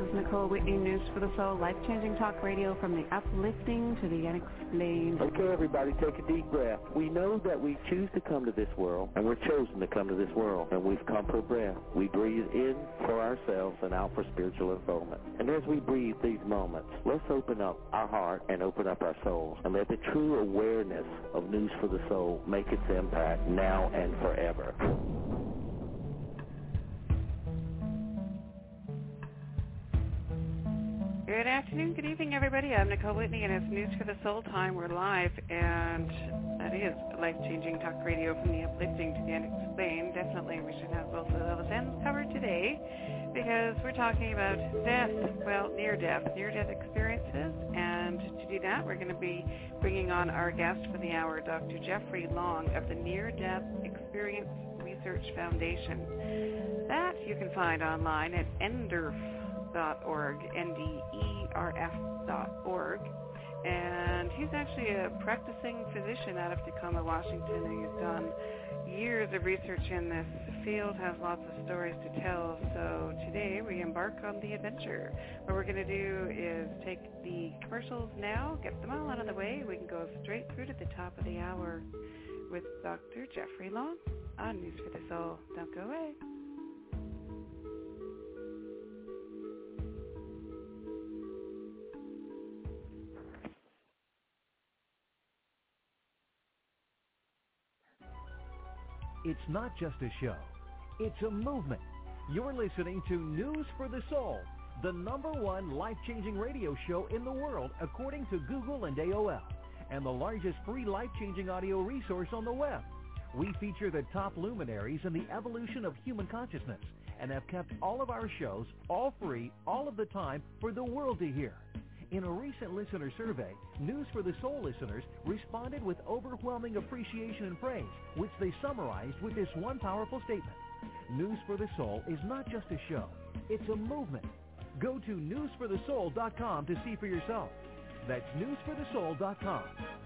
is Nicole Whitney, News for the Soul, life-changing talk radio from the uplifting to the unexplained. Okay, everybody, take a deep breath. We know that we choose to come to this world, and we're chosen to come to this world, and we've come for breath. We breathe in for ourselves and out for spiritual unfoldment. And as we breathe these moments, let's open up our heart and open up our souls, and let the true awareness of News for the Soul make its impact now and forever. Good afternoon, good evening, everybody. I'm Nicole Whitney, and it's News for the Soul time. We're live, and that is life-changing talk radio from the uplifting to the unexplained. Definitely, we should have both of those ends covered today, because we're talking about death, well, near-death, near-death experiences, and to do that, we're going to be bringing on our guest for the hour, Doctor Jeffrey Long of the Near-Death Experience Research Foundation. That you can find online at N D E R F dot org, N D E R F dot org, and he's actually a practicing physician out of Tacoma, Washington, and he's done years of research in this field, has lots of stories to tell. So today we embark on the adventure. What we're going to do is take the commercials now, get them all out of the way. We can go straight through to the top of the hour with Doctor Jeffrey Long on News for the Soul. Don't go away. It's not just a show. It's a movement. You're listening to News for the Soul, the number one life-changing radio show in the world, according to Google and A O L, and the largest free life-changing audio resource on the web. We feature the top luminaries in the evolution of human consciousness and have kept all of our shows all free, all of the time, for the world to hear. In a recent listener survey, News for the Soul listeners responded with overwhelming appreciation and praise, which they summarized with this one powerful statement. News for the Soul is not just a show, it's a movement. Go to news for the soul dot com to see for yourself. That's news for the soul dot com.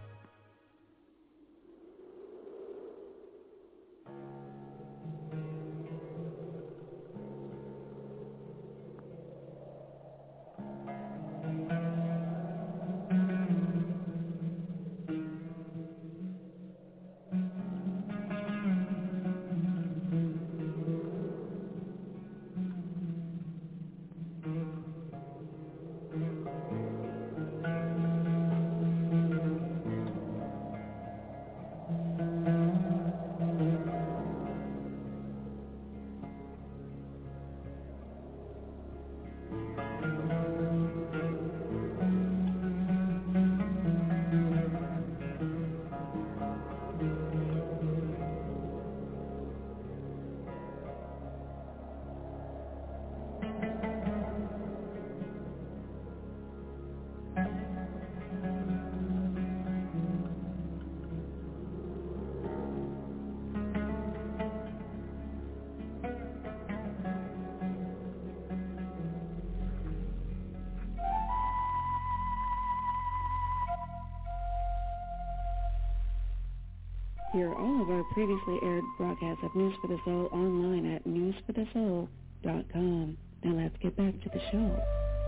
Hear all of our previously aired broadcasts of News for the Soul online at news for the soul dot com. Now let's get back to the show.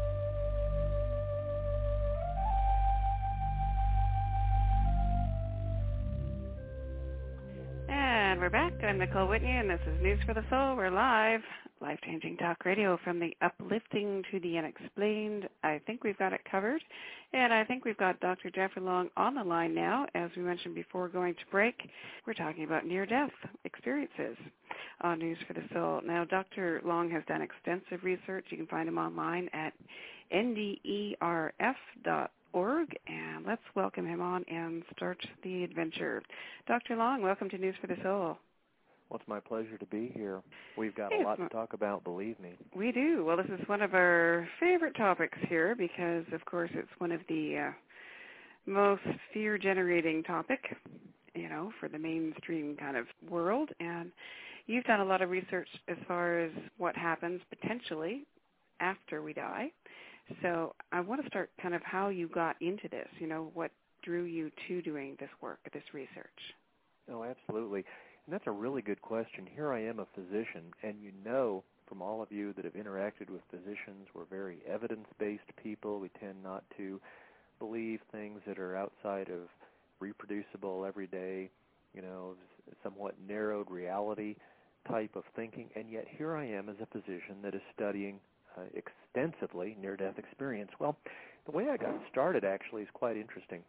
And we're back. I'm Nicole Whitney, and this is News for the Soul. We're live. Life-changing talk radio from the uplifting to the unexplained. I think we've got it covered. And I think we've got Doctor Jeffrey Long on the line now. As we mentioned before going to break, we're talking about near-death experiences on News for the Soul. Now, Doctor Long has done extensive research. You can find him online at N D E R F dot org. And let's welcome him on and start the adventure. Doctor Long, welcome to News for the Soul. Well, it's my pleasure to be here. We've got a lot to talk about, believe me. We do. Well, this is one of our favorite topics here because, of course, it's one of the uh, most fear-generating topic, you know, for the mainstream kind of world. And you've done a lot of research as far as what happens potentially after we die. So I want to start kind of how you got into this, you know, what drew you to doing this work, this research. Oh, absolutely. And that's a really good question. Here I am, a physician, and you know from all of you that have interacted with physicians. We're very evidence-based people. We tend not to believe things that are outside of reproducible, everyday, you know, somewhat narrowed reality type of thinking. And yet here I am as a physician that is studying uh, extensively near-death experience. Well, the way I got started actually is quite interesting.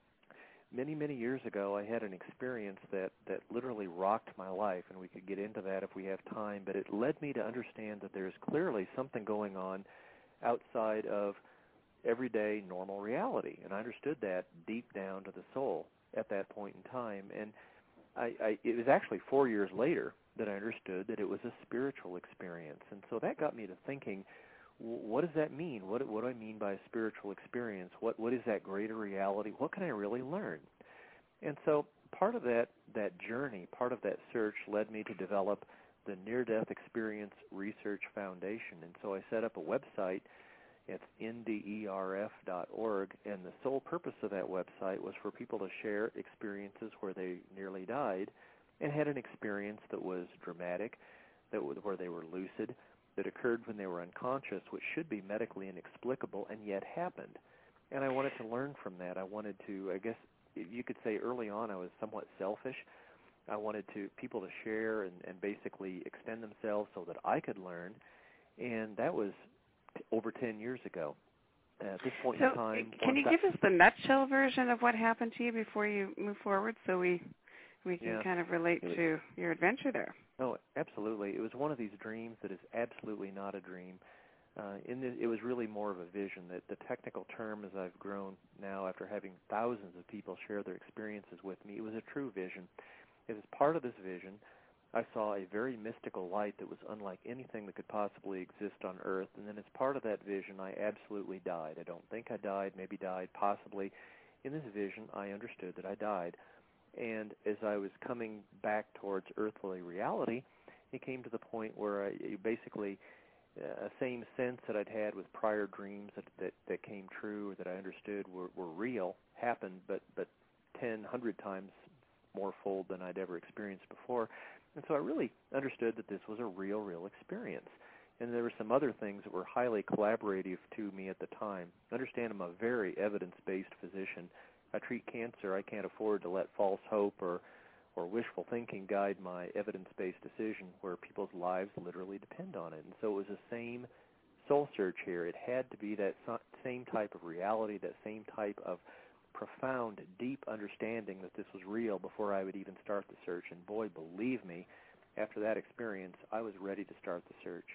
Many, many years ago, I had an experience that, that literally rocked my life, and we could get into that if we have time, but it led me to understand that there's clearly something going on outside of everyday normal reality, and I understood that deep down to the soul at that point in time. And I, I, it was actually four years later that I understood that it was a spiritual experience, and so that got me to thinking, what does that mean? What, what do I mean by a spiritual experience? What, what is that greater reality? What can I really learn? And so part of that, that journey, part of that search led me to develop the Near-Death Experience Research Foundation. And so I set up a website. It's N D E R F dot org, and the sole purpose of that website was for people to share experiences where they nearly died and had an experience that was dramatic, that was, where they were lucid, that occurred when they were unconscious, which should be medically inexplicable, and yet happened. And I wanted to learn from that. I wanted to, I guess you could say early on I was somewhat selfish. I wanted to people to share and, and basically extend themselves so that I could learn, and that was over ten years ago. At this point so in time... Can you give us the nutshell version of what happened to you before you move forward so we we can yeah. kind of relate to your adventure there? Oh, absolutely. It was one of these dreams that is absolutely not a dream. Uh, in the, it was really more of a vision. That the technical term, as I've grown now after having thousands of people share their experiences with me, it was a true vision. As part of this vision, I saw a very mystical light that was unlike anything that could possibly exist on Earth. And then as part of that vision, I absolutely died. I don't think I died, maybe died, possibly. In this vision, I understood that I died. And as I was coming back towards earthly reality, it came to the point where I basically, uh, a same sense that I'd had with prior dreams that, that, that came true or that I understood were, were real happened, but, but ten, hundred times more fold than I'd ever experienced before. And so I really understood that this was a real, real experience. And there were some other things that were highly collaborative to me at the time. Understand I'm a very evidence-based physician. I treat cancer. I can't afford to let false hope or, or wishful thinking guide my evidence-based decision where people's lives literally depend on it. And so it was the same soul search here. It had to be that same type of reality, that same type of profound, deep understanding that this was real before I would even start the search. And boy, believe me, after that experience, I was ready to start the search.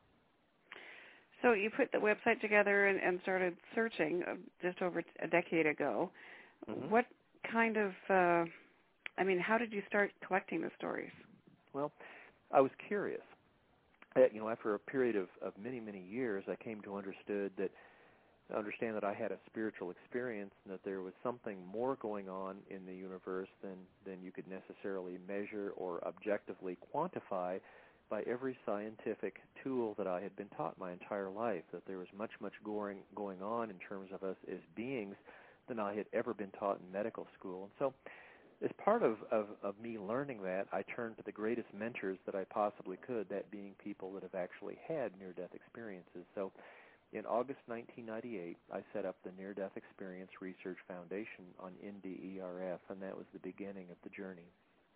So you put the website together and, and started searching uh, just over a decade ago. Mm-hmm. What kind of, uh, I mean, how did you start collecting the stories? Well, I was curious. Uh, you know, after a period of, of many, many years, I came to understood that, understand that I had a spiritual experience and that there was something more going on in the universe than, than you could necessarily measure or objectively quantify by every scientific tool that I had been taught my entire life, that there was much, much going, going on in terms of us as beings than I had ever been taught in medical school. And so as part of, of, of me learning that, I turned to the greatest mentors that I possibly could, that being people that have actually had near-death experiences. So in August nineteen ninety-eight, I set up the Near-Death Experience Research Foundation on N D E R F, and that was the beginning of the journey.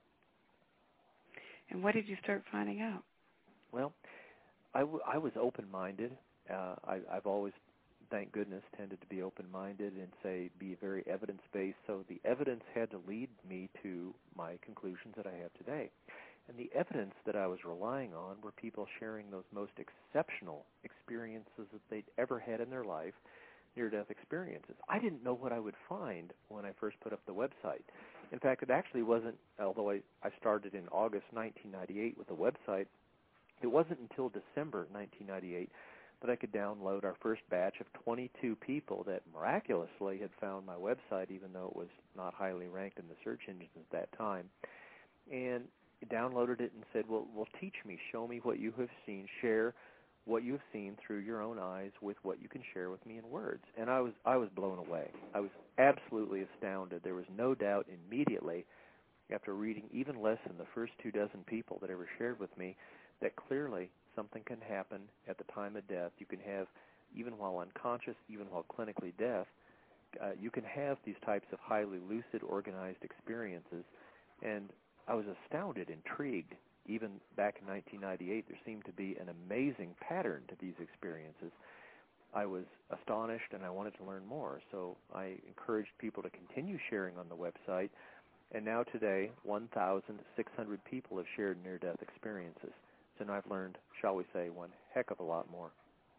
And what did you start finding out? Well, I, w- I was open-minded. Uh, I, I've always, thank goodness, tended to be open-minded and say be very evidence-based. So the evidence had to lead me to my conclusions that I have today. And the evidence that I was relying on were people sharing those most exceptional experiences that they'd ever had in their life, near-death experiences. I didn't know what I would find when I first put up the website. In fact, it actually wasn't, although I, I started in August nineteen ninety-eight with the website, it wasn't until December nineteen ninety-eight that I could download our first batch of twenty-two people that miraculously had found my website, even though it was not highly ranked in the search engines at that time. And downloaded it and said, well, well, teach me, show me what you have seen, share what you have seen through your own eyes with what you can share with me in words. And I was I was blown away. I was absolutely astounded. There was no doubt immediately after reading even less than the first two dozen people that ever shared with me, that clearly something can happen at the time of death. You can have, even while unconscious, even while clinically deaf, uh, you can have these types of highly lucid, organized experiences. And I was astounded, intrigued. Even back in nineteen ninety-eight, there seemed to be an amazing pattern to these experiences. I was astonished, and I wanted to learn more. So I encouraged people to continue sharing on the website. And now today, one thousand six hundred people have shared near-death experiences. So now I've learned, shall we say, one heck of a lot more.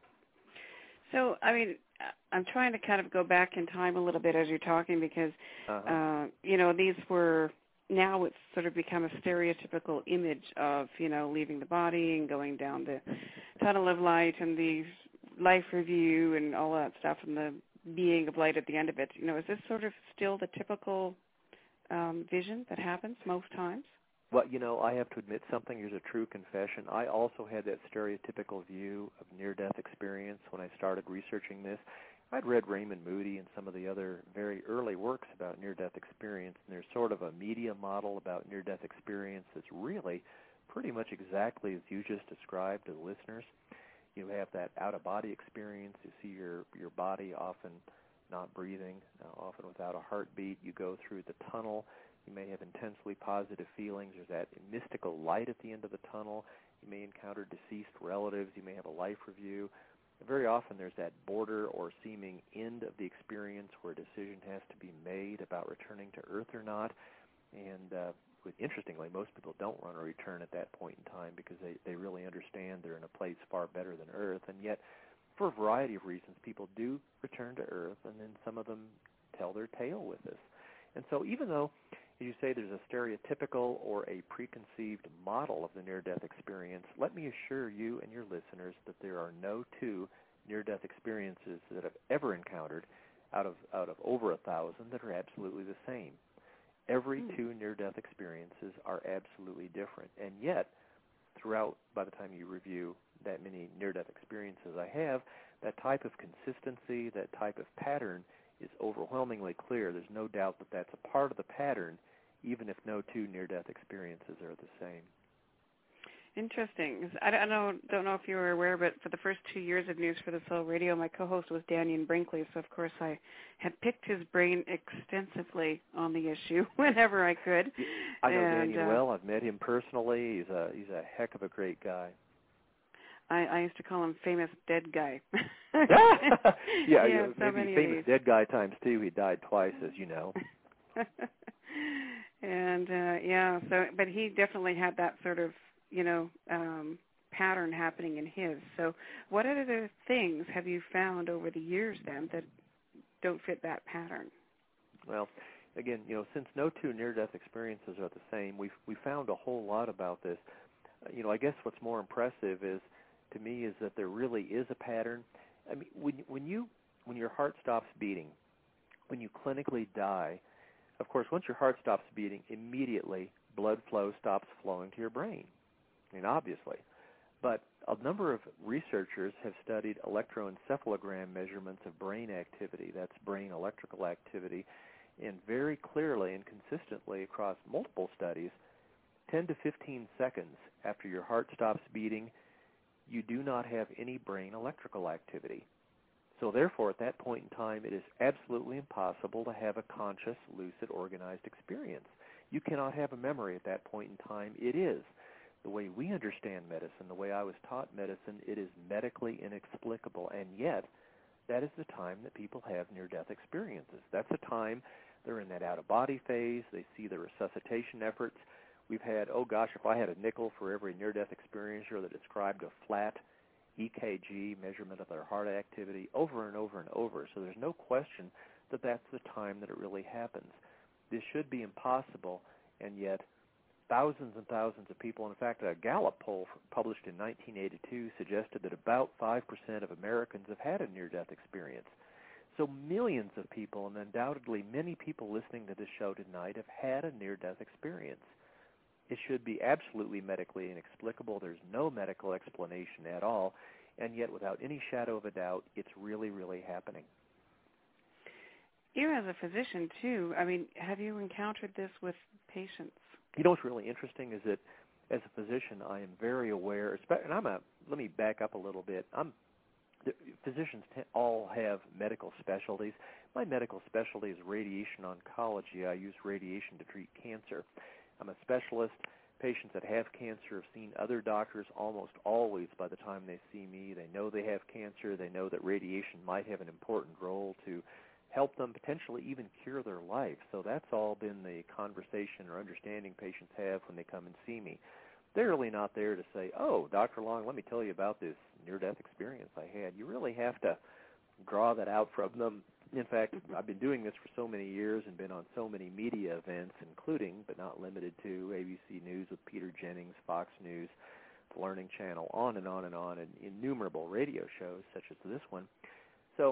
So, I mean, I'm trying to kind of go back in time a little bit as you're talking because, uh-huh. uh, you know, these were, now it's sort of become a stereotypical image of, you know, leaving the body and going down the tunnel of light and the life review and all that stuff and the being of light at the end of it. You know, is this sort of still the typical um, vision that happens most times? Well, you know, I have to admit something. Here's a true confession. I also had that stereotypical view of near-death experience when I started researching this. I'd read Raymond Moody and some of the other very early works about near-death experience, and there's sort of a media model about near-death experience that's really pretty much exactly as you just described to the listeners. You have that out-of-body experience. You see your, your body often not breathing, uh, often without a heartbeat. You go through the tunnel. You may have intensely positive feelings. There's that mystical light at the end of the tunnel. You may encounter deceased relatives. You may have a life review. Very often there's that border or seeming end of the experience where a decision has to be made about returning to Earth or not. And uh, interestingly, most people don't want to return at that point in time because they, they really understand they're in a place far better than Earth. And yet, for a variety of reasons, people do return to Earth, and then some of them tell their tale with us. And so even though, as you say, there's a stereotypical or a preconceived model of the near-death experience, let me assure you and your listeners that there are no two near-death experiences that I've ever encountered out of out of over a thousand that are absolutely the same. Every mm. two near-death experiences are absolutely different. And yet, throughout, by the time you review that many near-death experiences I have, that type of consistency, that type of pattern is overwhelmingly clear. There's no doubt that that's a part of the pattern, even if no two near-death experiences are the same. Interesting. I don't know, don't know if you were aware, but for the first two years of News for the Soul Radio, my co-host was Daniel Brinkley, so of course I had picked his brain extensively on the issue whenever I could. I know and, Daniel uh, well. I've met him personally. He's a he's a heck of a great guy. I, I used to call him famous dead guy. yeah, yeah, yeah so maybe many famous dead guy times two. He died twice, as you know. and uh, yeah, so but he definitely had that sort of, you know, um, pattern happening in his. So what other things have you found over the years then that don't fit that pattern? Well, again, you know, since no two near-death experiences are the same, we've we found a whole lot about this. Uh, you know, I guess what's more impressive is, to me, is that there really is a pattern. I mean, when when you when your heart stops beating, when you clinically die, of course, once your heart stops beating, immediately blood flow stops flowing to your brain. I mean, obviously. But a number of researchers have studied electroencephalogram measurements of brain activity, that's brain electrical activity, and very clearly and consistently across multiple studies, ten to fifteen seconds after your heart stops beating, you do not have any brain electrical activity. So therefore, at that point in time, it is absolutely impossible to have a conscious, lucid, organized experience. You cannot have a memory at that point in time. It is. The way we understand medicine, the way I was taught medicine, it is medically inexplicable, and yet that is the time that people have near-death experiences. That's the time they're in that out-of-body phase. They see the resuscitation efforts. We've had, oh gosh, if I had a nickel for every near-death experiencer that described a flat E K G measurement of their heart activity over and over and over. So there's no question that that's the time that it really happens. This should be impossible, and yet thousands and thousands of people, in fact, a Gallup poll published in nineteen eighty-two suggested that about five percent of Americans have had a near-death experience. So millions of people, and undoubtedly many people listening to this show tonight, have had a near-death experience. It should be absolutely medically inexplicable. There's no medical explanation at all, and yet without any shadow of a doubt, it's really, really happening. You as a physician, too, I mean, have you encountered this with patients? You know what's really interesting is that as a physician, I am very aware, and I'm a, let me back up a little bit. I'm, physicians t- all have medical specialties. My medical specialty is radiation oncology. I use radiation to treat cancer. I'm a specialist. Patients that have cancer have seen other doctors almost always by the time they see me. They know they have cancer. They know that radiation might have an important role to help them potentially even cure their life. So that's all been the conversation or understanding patients have when they come and see me. They're really not there to say, oh, Doctor Long, let me tell you about this near-death experience I had. You really have to draw that out from them. In fact, I've been doing this for so many years and been on so many media events, including, but not limited to, A B C News with Peter Jennings, Fox News, the Learning Channel, on and on and on, and innumerable radio shows such as this one. So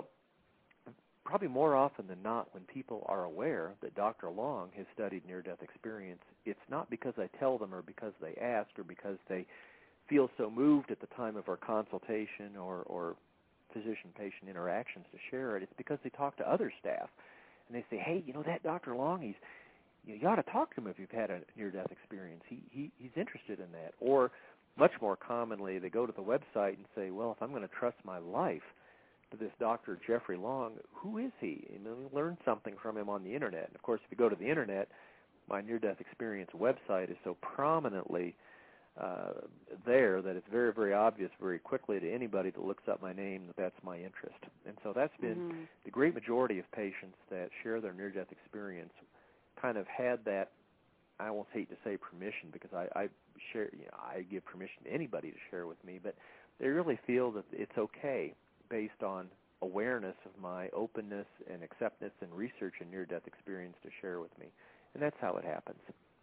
probably more often than not, when people are aware that Doctor Long has studied near-death experience, it's not because I tell them or because they ask or because they feel so moved at the time of our consultation or, or physician-patient interactions to share it. It's because they talk to other staff, and they say, hey, you know, that Doctor Long, he's, you, know, you ought to talk to him if you've had a near-death experience. He, he He's interested in that. Or much more commonly, they go to the website and say, well, if I'm going to trust my life to this Doctor Jeffrey Long, who is he? And we learn something from him on the Internet. And, of course, if you go to the Internet, my near-death experience website is so prominently uh, there that it's very, very obvious very quickly to anybody that looks up my name that that's my interest. And so that's been mm-hmm. the great majority of patients that share their near-death experience kind of had that, I almost hate to say permission because I, I share, you know, I give permission to anybody to share with me, but they really feel that it's okay based on awareness of my openness and acceptance and research and near-death experience to share with me. And that's how it happens.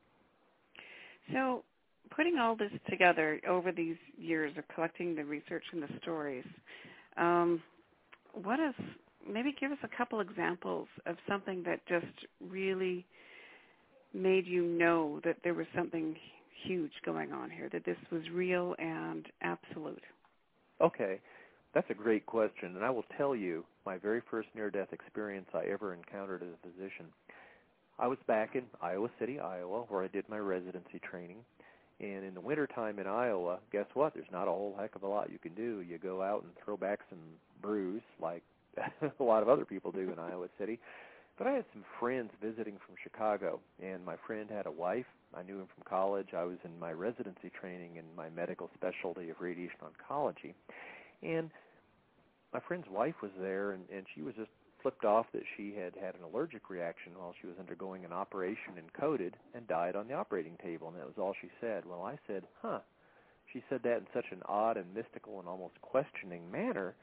So putting all this together over these years of collecting the research and the stories, um, what is, maybe give us a couple examples of something that just really made you know that there was something huge going on here, that this was real and absolute. Okay. That's a great question, and I will tell you my very first near-death experience I ever encountered as a physician. I was back in Iowa City, Iowa, where I did my residency training. And in the wintertime in Iowa, guess what? There's not a whole heck of a lot you can do. You go out and throw back some brews like a lot of other people do in Iowa City. But I had some friends visiting from Chicago, and my friend had a wife. I knew him from college. I was in my residency training in my medical specialty of radiation oncology. And my friend's wife was there, and, and she was just flipped off that she had had an allergic reaction while she was undergoing an operation and coded and died on the operating table, and that was all she said. Well, I said, huh. She said that in such an odd and mystical and almost questioning manner,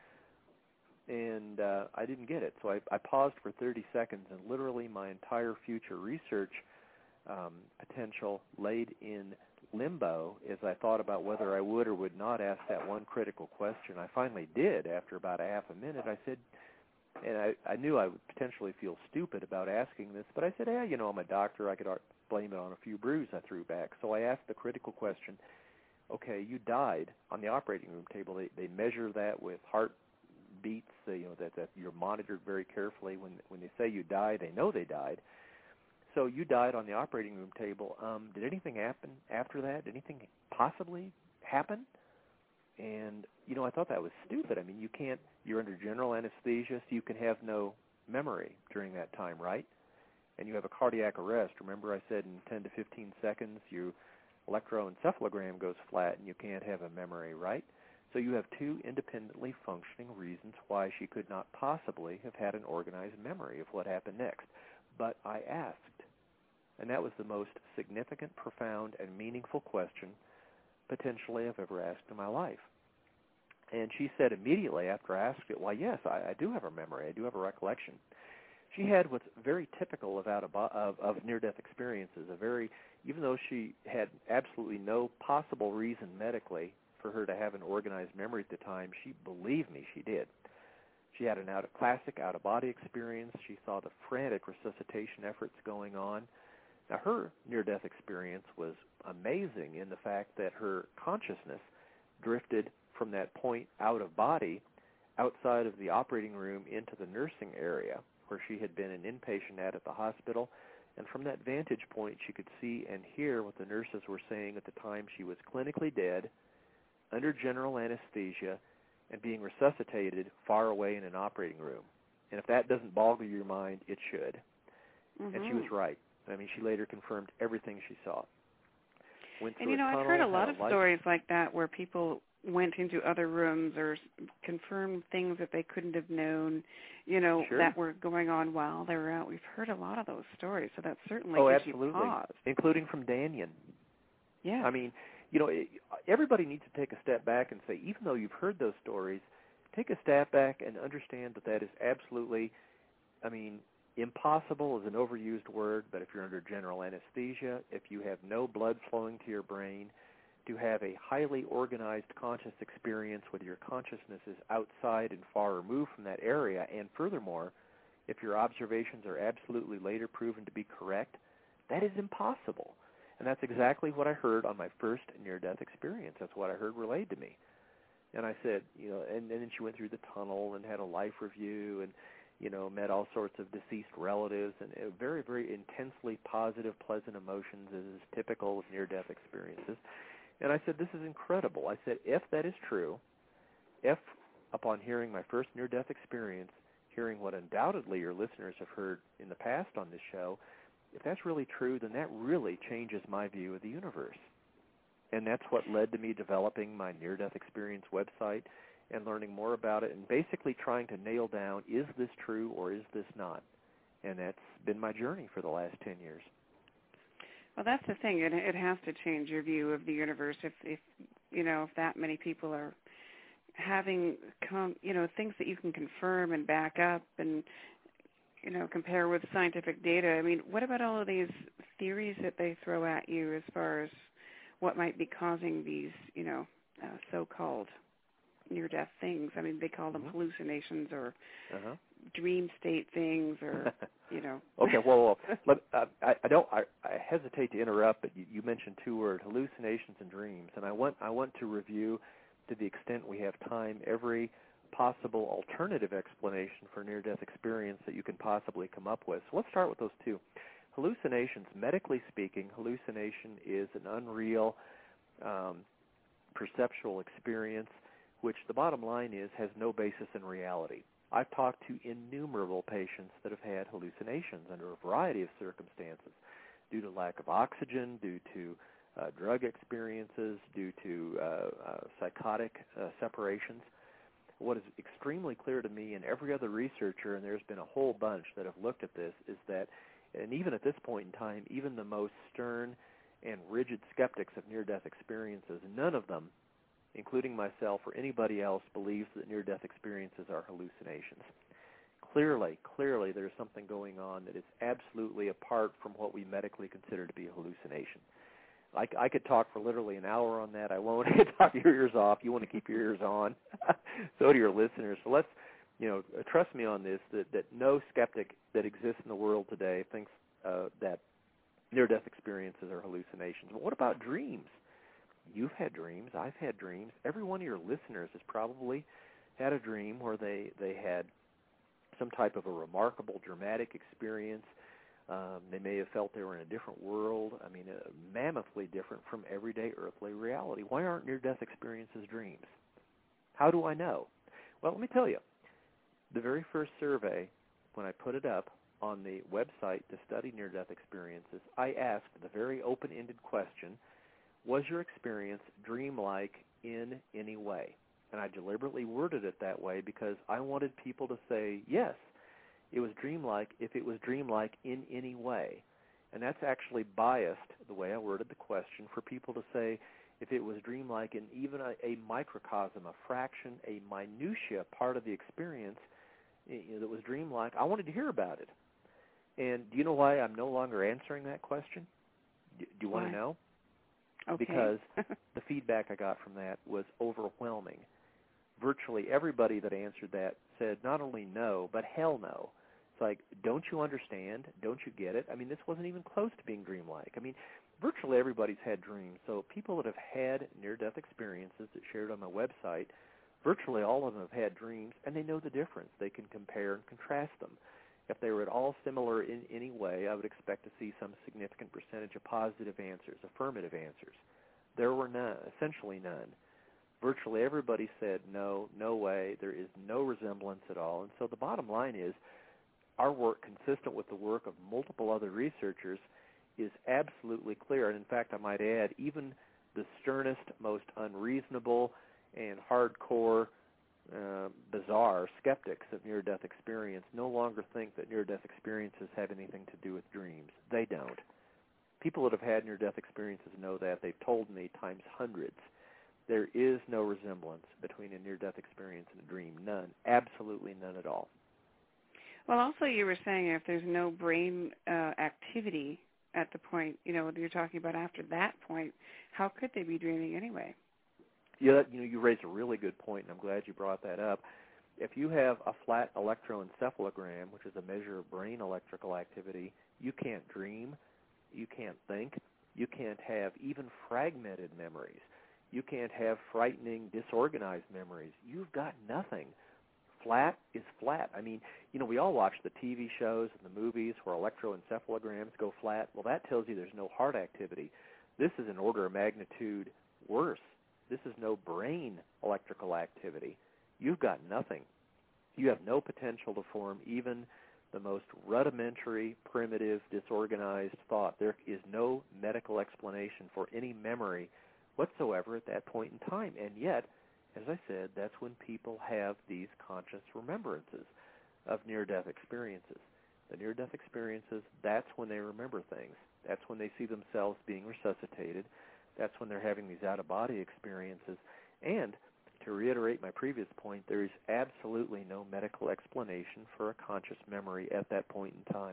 and uh, I didn't get it. So I, I paused for thirty seconds, and literally my entire future research um, potential laid in limbo as I thought about whether I would or would not ask that one critical question. I finally did after about a half a minute. I said, and I, I knew I would potentially feel stupid about asking this, but I said, hey, you know, I'm a doctor. I could blame it on a few brews I threw back. So I asked the critical question, okay, you died on the operating room table. They, they measure that with heart beats, uh, you know, that, that you're monitored very carefully. When, when they say you died, they know they died. So you died on the operating room table. Um, did anything happen after that? Did anything possibly happen? And, you know, I thought that was stupid. I mean, you can't, you're under general anesthesia, so you can have no memory during that time, right? And you have a cardiac arrest. Remember I said in ten to fifteen seconds your electroencephalogram goes flat and you can't have a memory, right? So you have two independently functioning reasons why she could not possibly have had an organized memory of what happened next. But I asked, and that was the most significant, profound, and meaningful question potentially I've ever asked in my life. And she said immediately after I asked it, well, yes, I, I do have a memory. I do have a recollection. She had what's very typical of, out of, of, of near-death experiences, a very, even though she had absolutely no possible reason medically for her to have an organized memory at the time, she believed me she did. She had an out of, classic out-of-body experience. She saw the frantic resuscitation efforts going on. Now, her near-death experience was amazing in the fact that her consciousness drifted from that point out of body outside of the operating room into the nursing area where she had been an inpatient at at the hospital. And from that vantage point, she could see and hear what the nurses were saying at the time she was clinically dead, under general anesthesia, and being resuscitated far away in an operating room. And if that doesn't boggle your mind, it should. Mm-hmm. And she was right. I mean, she later confirmed everything she saw. Went through and, you know, a tunnel, I've heard a lot had of light- stories like that where people went into other rooms or confirmed things that they couldn't have known, you know, Sure. that were going on while they were out. We've heard a lot of those stories, so that certainly oh, gives absolutely. you pause. Including from Danyan. Yeah. I mean, you know, it, everybody needs to take a step back and say, even though you've heard those stories, take a step back and understand that that is absolutely, I mean, impossible is an overused word, but if you're under general anesthesia, if you have no blood flowing to your brain, to have a highly organized conscious experience where your consciousness is outside and far removed from that area, and furthermore, if your observations are absolutely later proven to be correct, that is impossible. And that's exactly what I heard on my first near-death experience. That's what I heard relayed to me. And I said, you know, and, and then she went through the tunnel and had a life review and, you know, met all sorts of deceased relatives and uh, very, very intensely positive, pleasant emotions, as is typical with near-death experiences. And I said, this is incredible. I said, if that is true, if upon hearing my first near-death experience, hearing what undoubtedly your listeners have heard in the past on this show, if that's really true, then that really changes my view of the universe. And that's what led to me developing my near-death experience website and learning more about it and basically trying to nail down, is this true or is this not? And that's been my journey for the last ten years. Well, that's the thing. It, it has to change your view of the universe. If, if you know, if that many people are having, com- you know, things that you can confirm and back up and, you know, compare with scientific data. I mean, what about all of these theories that they throw at you as far as what might be causing these, you know, uh, so-called near-death things? I mean, they call them mm-hmm. hallucinations or uh-huh. dream state things, or you know. Okay, well, let, uh, I, I don't. I, I hesitate to interrupt, but you, you mentioned two words: hallucinations and dreams, and I want I want to review, to the extent we have time, every possible alternative explanation for near-death experience that you can possibly come up with. So let's start with those two. Hallucinations, medically speaking, hallucination is an unreal um, perceptual experience, which the bottom line is has no basis in reality. I've talked to innumerable patients that have had hallucinations under a variety of circumstances, due to lack of oxygen, due to uh, drug experiences, due to uh, uh, psychotic uh, separations. What is extremely clear to me and every other researcher, and there's been a whole bunch that have looked at this, is that, and even at this point in time, even the most stern and rigid skeptics of near-death experiences, none of them, including myself or anybody else, believes that near-death experiences are hallucinations. Clearly, clearly there's something going on that is absolutely apart from what we medically consider to be a hallucination. I, I could talk for literally an hour on that. I won't. Talk your ears off. You want to keep your ears on. So do your listeners. So let's, you know, trust me on this, that, that no skeptic that exists in the world today thinks uh, that near-death experiences are hallucinations. But what about dreams? You've had dreams. I've had dreams. Every one of your listeners has probably had a dream where they, they had some type of a remarkable, dramatic experience. Um, they may have felt they were in a different world. I mean, uh, mammothly different from everyday earthly reality. Why aren't near-death experiences dreams? How do I know? Well, let me tell you. The very first survey, when I put it up on the website to study near-death experiences, I asked the very open-ended question, was your experience dreamlike in any way? And I deliberately worded it that way because I wanted people to say, yes, it was dreamlike if it was dreamlike in any way. And that's actually biased, the way I worded the question, for people to say if it was dreamlike in even a, a microcosm, a fraction, a minutia part of the experience you know, that was dreamlike, I wanted to hear about it. And do you know why I'm no longer answering that question? Do, do you want why? to know? Okay. Because the feedback I got from that was overwhelming. Virtually everybody that answered that said not only no, but hell no. It's like, don't you understand? Don't you get it? I mean, this wasn't even close to being dreamlike. I mean, virtually everybody's had dreams. So people that have had near-death experiences that shared on my website, virtually all of them have had dreams, and they know the difference. They can compare and contrast them. If they were at all similar in any way, I would expect to see some significant percentage of positive answers, affirmative answers. There were none, essentially none. Virtually everybody said, no, no way, there is no resemblance at all. And so the bottom line is, our work, consistent with the work of multiple other researchers, is absolutely clear. And in fact, I might add, even the sternest, most unreasonable, and hardcore, uh, bizarre skeptics of near-death experience no longer think that near-death experiences have anything to do with dreams. They don't. People that have had near-death experiences know that. They've told me times hundreds. There is no resemblance between a near-death experience and a dream. None. Absolutely none at all. Well, also you were saying if there's no brain uh, activity at the point, you know, you're talking about after that point, how could they be dreaming anyway? Yeah, you know, you raised a really good point, and I'm glad you brought that up. If you have a flat electroencephalogram, which is a measure of brain electrical activity, you can't dream, you can't think, you can't have even fragmented memories. You can't have frightening, disorganized memories. You've got nothing. Flat is flat. I mean, you know, we all watch the T V shows and the movies where electroencephalograms go flat. Well, that tells you there's no heart activity. This is an order of magnitude worse. This is no brain electrical activity. You've got nothing. You have no potential to form even the most rudimentary, primitive, disorganized thought. There is no medical explanation for any memory whatsoever at that point in time. And yet, as I said, that's when people have these conscious remembrances of near-death experiences. The near-death experiences, that's when they remember things. That's when they see themselves being resuscitated. That's when they're having these out-of-body experiences. And to reiterate my previous point, there is absolutely no medical explanation for a conscious memory at that point in time.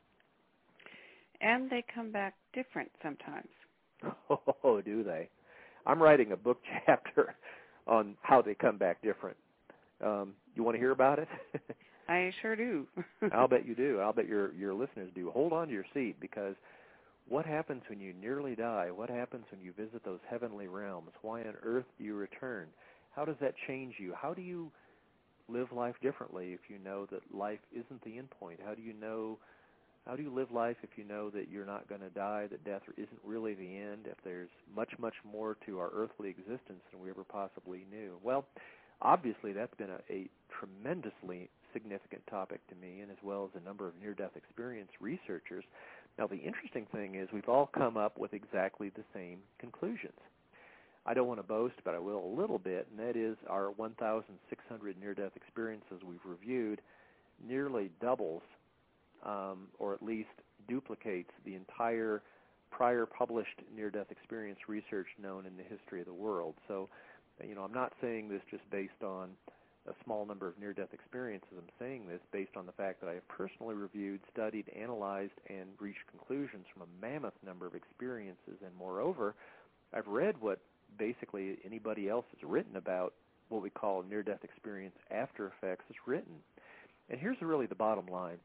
And they come back different sometimes. Oh, do they? I'm writing a book chapter on how they come back different. Um, you want to hear about it? I sure do. I'll bet you do. I'll bet your your listeners do. Hold on to your seat, because what happens when you nearly die? What happens when you visit those heavenly realms? Why on earth do you return? How does that change you? How do you live life differently if you know that life isn't the end point? How do you know? How do you live life if you know that you're not going to die, that death isn't really the end, if there's much, much more to our earthly existence than we ever possibly knew? Well, obviously that's been a, a tremendously significant topic to me, and as well as a number of near-death experience researchers. Now, the interesting thing is we've all come up with exactly the same conclusions. I don't want to boast, but I will a little bit, and that is our one thousand six hundred near-death experiences we've reviewed nearly doubles Um, or at least duplicates the entire prior published near-death experience research known in the history of the world. So, you know, I'm not saying this just based on a small number of near-death experiences. I'm saying this based on the fact that I have personally reviewed, studied, analyzed, and reached conclusions from a mammoth number of experiences. And moreover, I've read what basically anybody else has written about what we call near-death experience after effects is written. And here's really the bottom line.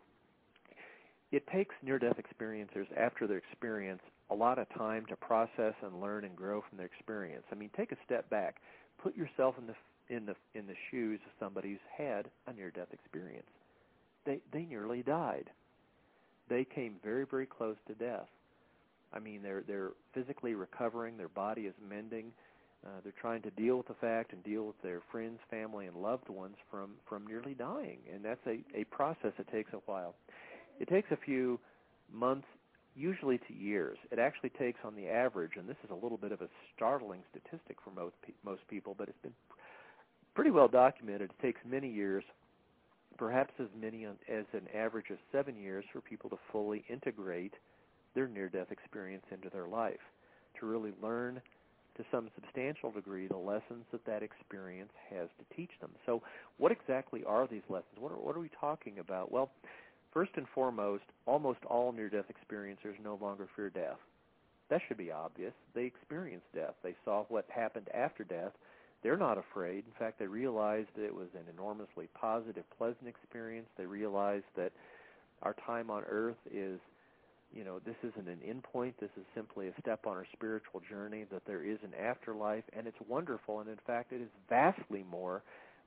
It takes near-death experiencers, after their experience, a lot of time to process and learn and grow from their experience. I mean, take a step back. Put yourself in the in the in the shoes of somebody who's had a near-death experience. They they nearly died. They came very, very close to death. I mean, they're they're physically recovering. Their body is mending. Uh, they're trying to deal with the fact and deal with their friends, family, and loved ones from, from nearly dying. And that's a, a process that takes a while. It takes a few months, usually to years. It actually takes, on the average, and this is a little bit of a startling statistic for most, pe- most people, but it's been pretty well documented. It takes many years, perhaps as many as an average of seven years, for people to fully integrate their near-death experience into their life, to really learn to some substantial degree the lessons that that experience has to teach them. So what exactly are these lessons? What are, what are we talking about? Well, first and foremost, almost all near-death experiencers no longer fear death. That should be obvious. They experienced death. They saw what happened after death. They're not afraid. In fact, they realized that it was an enormously positive, pleasant experience. They realized that our time on earth is, you know, this isn't an end point. This is simply a step on our spiritual journey, that there is an afterlife, and it's wonderful. And, in fact, it is vastly more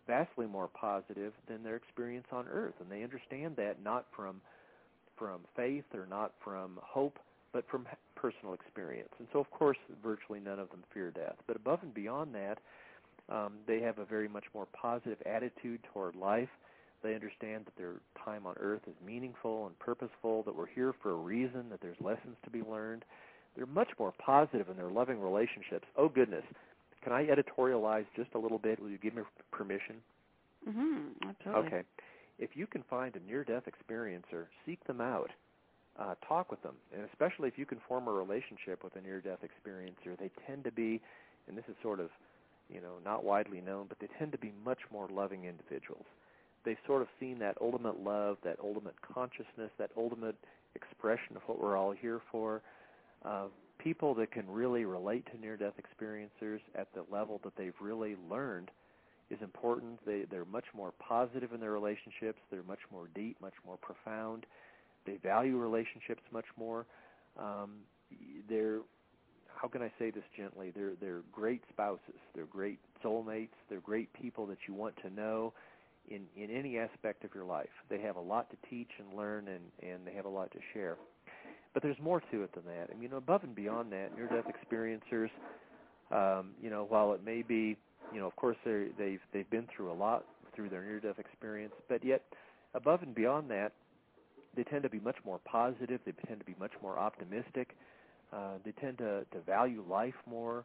vastly more positive than their experience on Earth, and they understand that not from from faith or not from hope, but from personal experience. And so, of course, virtually none of them fear death. But above and beyond that, um, they have a very much more positive attitude toward life. They understand that their time on Earth is meaningful and purposeful, that we're here for a reason, that there's lessons to be learned. They're much more positive in their loving relationships. Oh, goodness. Can I editorialize just a little bit? Will you give me permission? Mm-hmm. Absolutely. Okay. If you can find a near-death experiencer, seek them out. Uh, talk with them. And especially if you can form a relationship with a near-death experiencer, they tend to be, and this is sort of, you know, not widely known, but they tend to be much more loving individuals. They've sort of seen that ultimate love, that ultimate consciousness, that ultimate expression of what we're all here for. Uh, people that can really relate to near-death experiencers at the level that they've really learned is important. They, they're much more positive in their relationships. They're much more deep, much more profound. They value relationships much more. Um, they're, how can I say this gently? They're, they're great spouses. They're great soulmates. They're great people that you want to know in, in any aspect of your life. They have a lot to teach and learn, and, and they have a lot to share. But there's more to it than that. I mean, above and beyond that, near-death experiencers, um, you know, while it may be, you know, of course they've they've been through a lot through their near-death experience, but yet above and beyond that, they tend to be much more positive. They tend to be much more optimistic. Uh, they tend to, to value life more.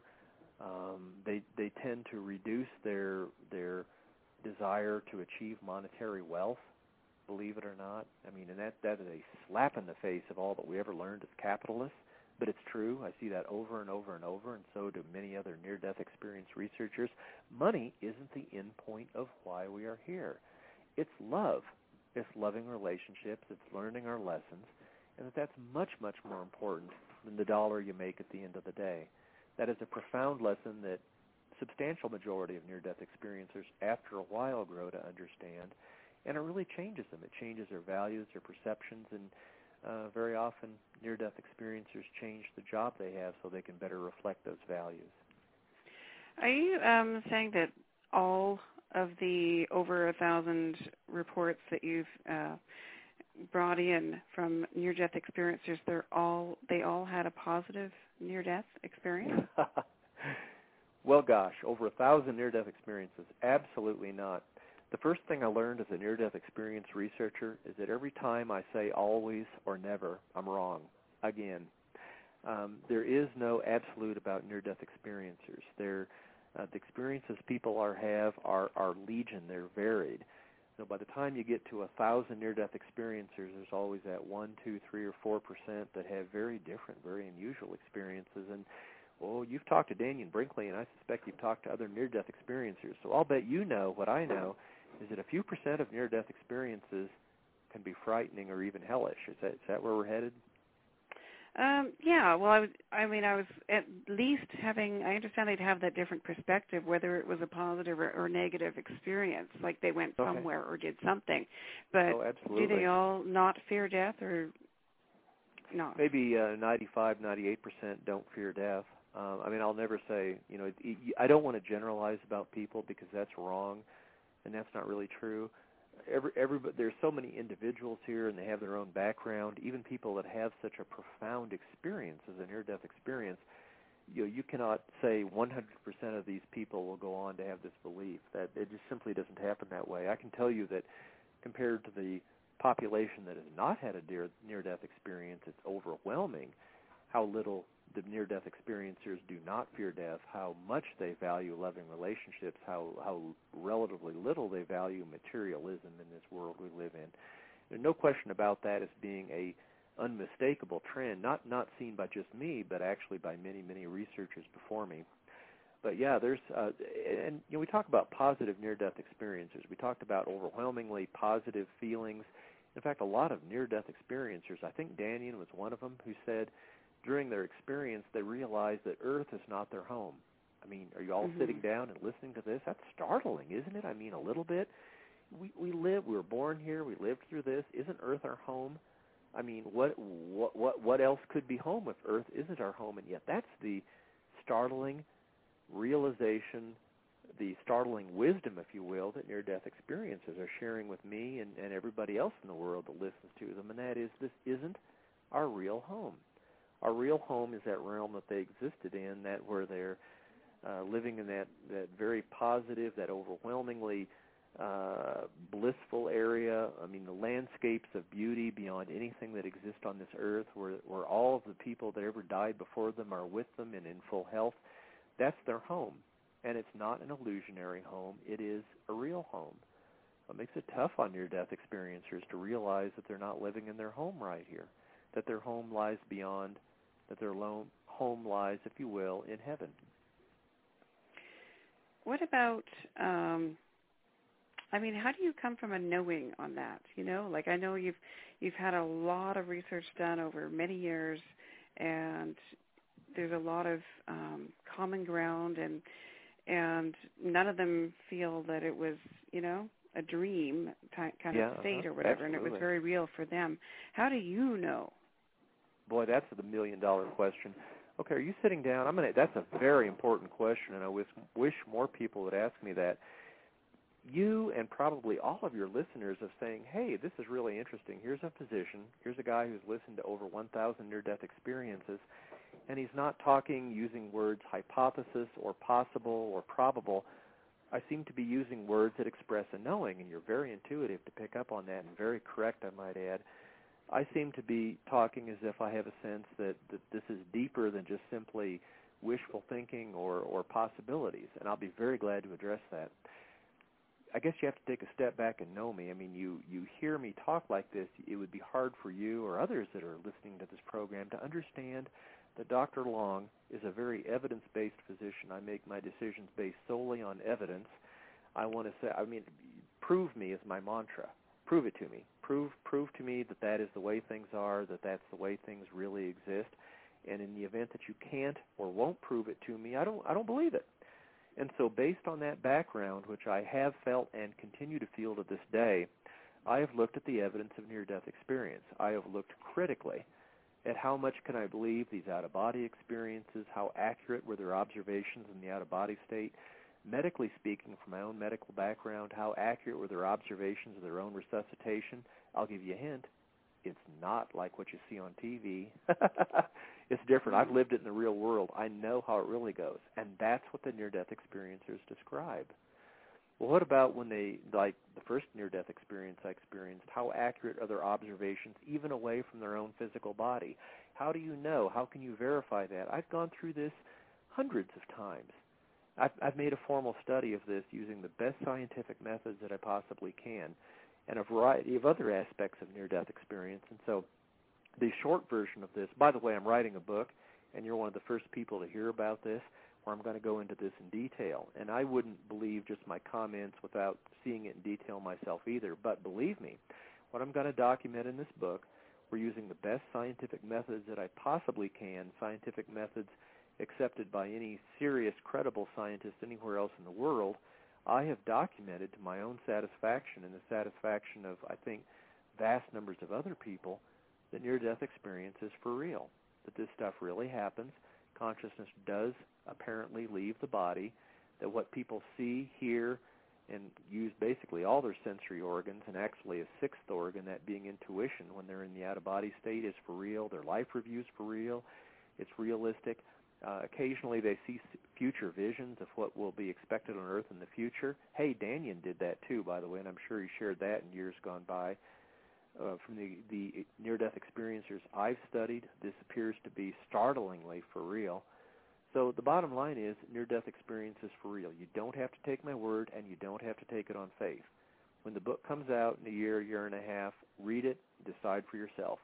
Um, they they tend to reduce their their desire to achieve monetary wealth. Believe it or not. I mean, and that, that is a slap in the face of all that we ever learned as capitalists, but it's true. I see that over and over and over, and so do many other near-death experience researchers. Money isn't the end point of why we are here. It's love. It's loving relationships. It's learning our lessons, and that that's much, much more important than the dollar you make at the end of the day. That is a profound lesson that substantial majority of near-death experiencers, after a while, grow to understand. And it really changes them. It changes their values, their perceptions, and uh, very often near-death experiencers change the job they have so they can better reflect those values. Are you um, saying that all of the over a thousand reports that you've uh, brought in from near-death experiencers, they're all they all had a positive near-death experience? Well, gosh, over a thousand near-death experiences? Absolutely not. The first thing I learned as a near-death experience researcher is that every time I say always or never, I'm wrong. Again, um, there is no absolute about near-death experiencers. They're, uh, the experiences people are have are, are legion. They're varied. So by the time you get to a thousand near-death experiencers, there's always that one, two, three, or four percent that have very different, very unusual experiences. And well, you've talked to Dannion Brinkley, and I suspect you've talked to other near-death experiencers. So I'll bet you know what I know. Is that a few percent of near-death experiences can be frightening or even hellish? Is that is that where we're headed? Um, yeah. Well, I was. I mean, I was at least having. I understand they'd have that different perspective, whether it was a positive or, or negative experience, like they went Okay. somewhere or did something. But oh, absolutely. do they all not fear death or not? Maybe uh, ninety-five, ninety-eight percent don't fear death. Um, I mean, I'll never say. You know, it, it, I don't want to generalize about people because that's wrong. And that's not really true. Every, everybody, there's so many individuals here, and they have their own background. Even people that have such a profound experience as a near-death experience, you know, you cannot say one hundred percent of these people will go on to have this belief. That it just simply doesn't happen that way. I can tell you that compared to the population that has not had a near, near-death experience, it's overwhelming how little the near-death experiencers do not fear death, how much they value loving relationships, how how relatively little they value materialism in this world we live in. There's no question about that as being a unmistakable trend, not not seen by just me, but actually by many, many researchers before me. But yeah, there's, uh, and you know, we talk about positive near-death experiences. We talked about overwhelmingly positive feelings. In fact, a lot of near-death experiencers, I think Dannion was one of them, who said, during their experience, they realized that Earth is not their home. I mean, are you all mm-hmm. sitting down and listening to this? That's startling, isn't it? I mean, a little bit. We we live. We were born here. We lived through this. Isn't Earth our home? I mean, what what what what else could be home if Earth isn't our home? And yet, that's the startling realization, the startling wisdom, if you will, that near-death experiences are sharing with me and, and everybody else in the world that listens to them, and that is this isn't our real home. Our real home is that realm that they existed in, that where they're uh, living in that, that very positive, that overwhelmingly uh, blissful area. I mean, the landscapes of beauty beyond anything that exists on this earth, where, where all of the people that ever died before them are with them and in full health. That's their home. And it's not an illusionary home. It is a real home. It makes it tough on near-death experiencers to realize that they're not living in their home right here, that their home lies beyond, that their lo- home lies, if you will, in heaven. What about, um, I mean, how do you come from a knowing on that? You know, like I know you've you've had a lot of research done over many years, and there's a lot of um, common ground, and and none of them feel that it was, you know, a dream ty- kind yeah, of state uh-huh. or whatever, Absolutely. and it was very real for them. How do you know? Boy, that's the million-dollar question. Okay, are you sitting down? I'm gonna. That's a very important question, and I wish, wish more people would ask me that. You and probably all of your listeners are saying, hey, this is really interesting. Here's a physician. Here's a guy who's listened to over one thousand near-death experiences, and he's not talking using words hypothesis or possible or probable. I seem to be using words that express a knowing, and you're very intuitive to pick up on that and very correct, I might add. I seem to be talking as if I have a sense that, that this is deeper than just simply wishful thinking or, or possibilities, and I'll be very glad to address that. I guess you have to take a step back and know me. I mean, you, you hear me talk like this, it would be hard for you or others that are listening to this program to understand that Doctor Long is a very evidence-based physician. I make my decisions based solely on evidence. I want to say, I mean, prove me is my mantra. Prove it to me. Prove prove to me that that is the way things are, that that's the way things really exist. And in the event that you can't or won't prove it to me, I don't I don't believe it. And so based on that background, which I have felt and continue to feel to this day, I have looked at the evidence of near-death experience. I have looked critically at how much can I believe these out-of-body experiences, how accurate were their observations in the out-of-body state. Medically speaking, from my own medical background, how accurate were their observations of their own resuscitation. I'll give you a hint. It's not like what you see on T V. It's different. I've lived it in the real world. I know how it really goes, and that's what the near-death experiencers describe. Well, what about when they, like the first near-death experience I experienced, how accurate are their observations even away from their own physical body? How do you know? How can you verify that? I've gone through this hundreds of times. I've, I've made a formal study of this using the best scientific methods that I possibly can, and a variety of other aspects of near-death experience. And so the short version of this, by the way, I'm writing a book, and you're one of the first people to hear about this, where I'm going to go into this in detail. And I wouldn't believe just my comments without seeing it in detail myself either. But believe me, what I'm going to document in this book, we're using the best scientific methods that I possibly can, scientific methods accepted by any serious, credible scientist anywhere else in the world. I have documented to my own satisfaction and the satisfaction of, I think, vast numbers of other people, that near-death experience is for real, that this stuff really happens. Consciousness does apparently leave the body, that what people see, hear, and use basically all their sensory organs, and actually a sixth organ, that being intuition, when they're in the out-of-body state, is for real. Their life review's for real. It's realistic. Uh, occasionally they see future visions of what will be expected on Earth in the future. Hey, Danyan did that too, by the way, and I'm sure he shared that in years gone by. Uh, from the, the near-death experiencers I've studied, this appears to be startlingly for real. So the bottom line is near-death experience is for real. You don't have to take my word, and you don't have to take it on faith. When the book comes out in a year, year and a half, read it, decide for yourself.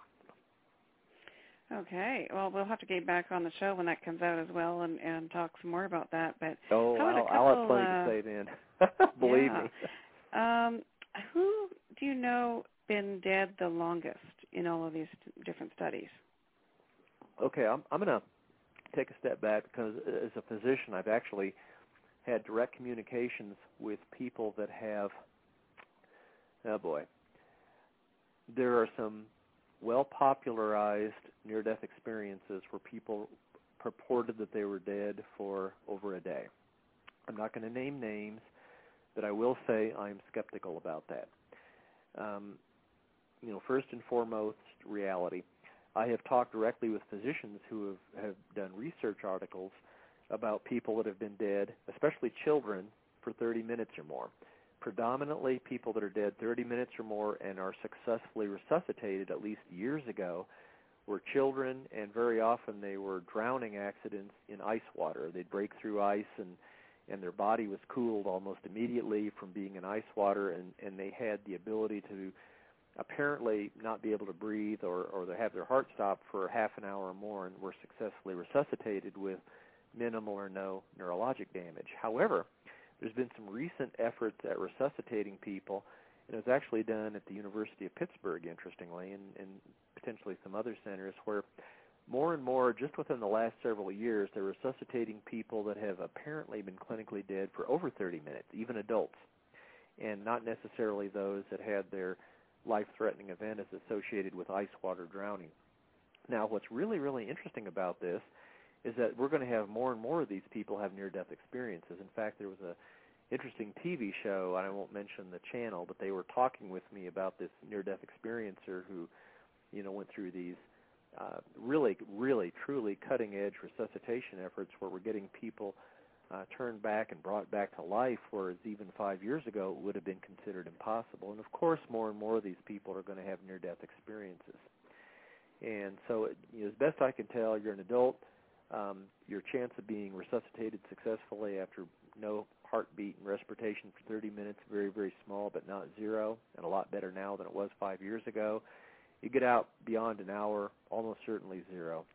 Okay. Well, we'll have to get back on the show when that comes out as well and, and talk some more about that. But oh, how I'll, couple, I'll have plenty uh, to say then. Believe yeah. me. Um, who do you know been dead the longest in all of these different studies? Okay, I'm, I'm going to take a step back because as a physician, I've actually had direct communications with people that have, oh boy, there are some well-popularized near-death experiences where people purported that they were dead for over a day. I'm not going to name names, but I will say I'm skeptical about that. Um, you know, first and foremost, reality. I have talked directly with physicians who have, have done research articles about people that have been dead, especially children, for thirty minutes or more. Predominantly people that are dead thirty minutes or more and are successfully resuscitated at least years ago were children, and very often they were drowning accidents in ice water. They'd break through ice, and, and their body was cooled almost immediately from being in ice water, and, and they had the ability to apparently not be able to breathe or, or they have their heart stopped for half an hour or more and were successfully resuscitated with minimal or no neurologic damage. However, there's been some recent efforts at resuscitating people, and it was actually done at the University of Pittsburgh, interestingly, and, and potentially some other centers, where more and more, just within the last several years, they're resuscitating people that have apparently been clinically dead for over thirty minutes, even adults, and not necessarily those that had their life-threatening event as associated with ice water drowning. Now, what's really, really interesting about this is that we're going to have more and more of these people have near-death experiences. In fact, there was a interesting T V show, and I won't mention the channel, but they were talking with me about this near-death experiencer who, you know, went through these uh, really, really, truly cutting-edge resuscitation efforts where we're getting people uh, turned back and brought back to life, whereas even five years ago it would have been considered impossible. And, of course, more and more of these people are going to have near-death experiences. And so, it, you know, as best I can tell, you're an adult. Um, your chance of being resuscitated successfully after no heartbeat and respiration for thirty minutes, very, very small, but not zero, and a lot better now than it was five years ago. You get out beyond an hour, almost certainly zero.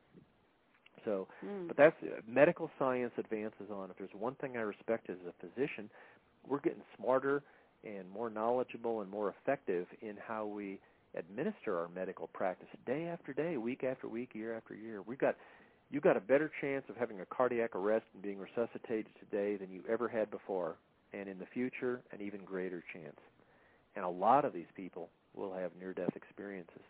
So, mm. but that's uh, medical science advances on. If there's one thing I respect as a physician, we're getting smarter and more knowledgeable and more effective in how we administer our medical practice day after day, week after week, year after year. We've got You've got a better chance of having a cardiac arrest and being resuscitated today than you ever had before, and in the future, an even greater chance. And a lot of these people will have near-death experiences.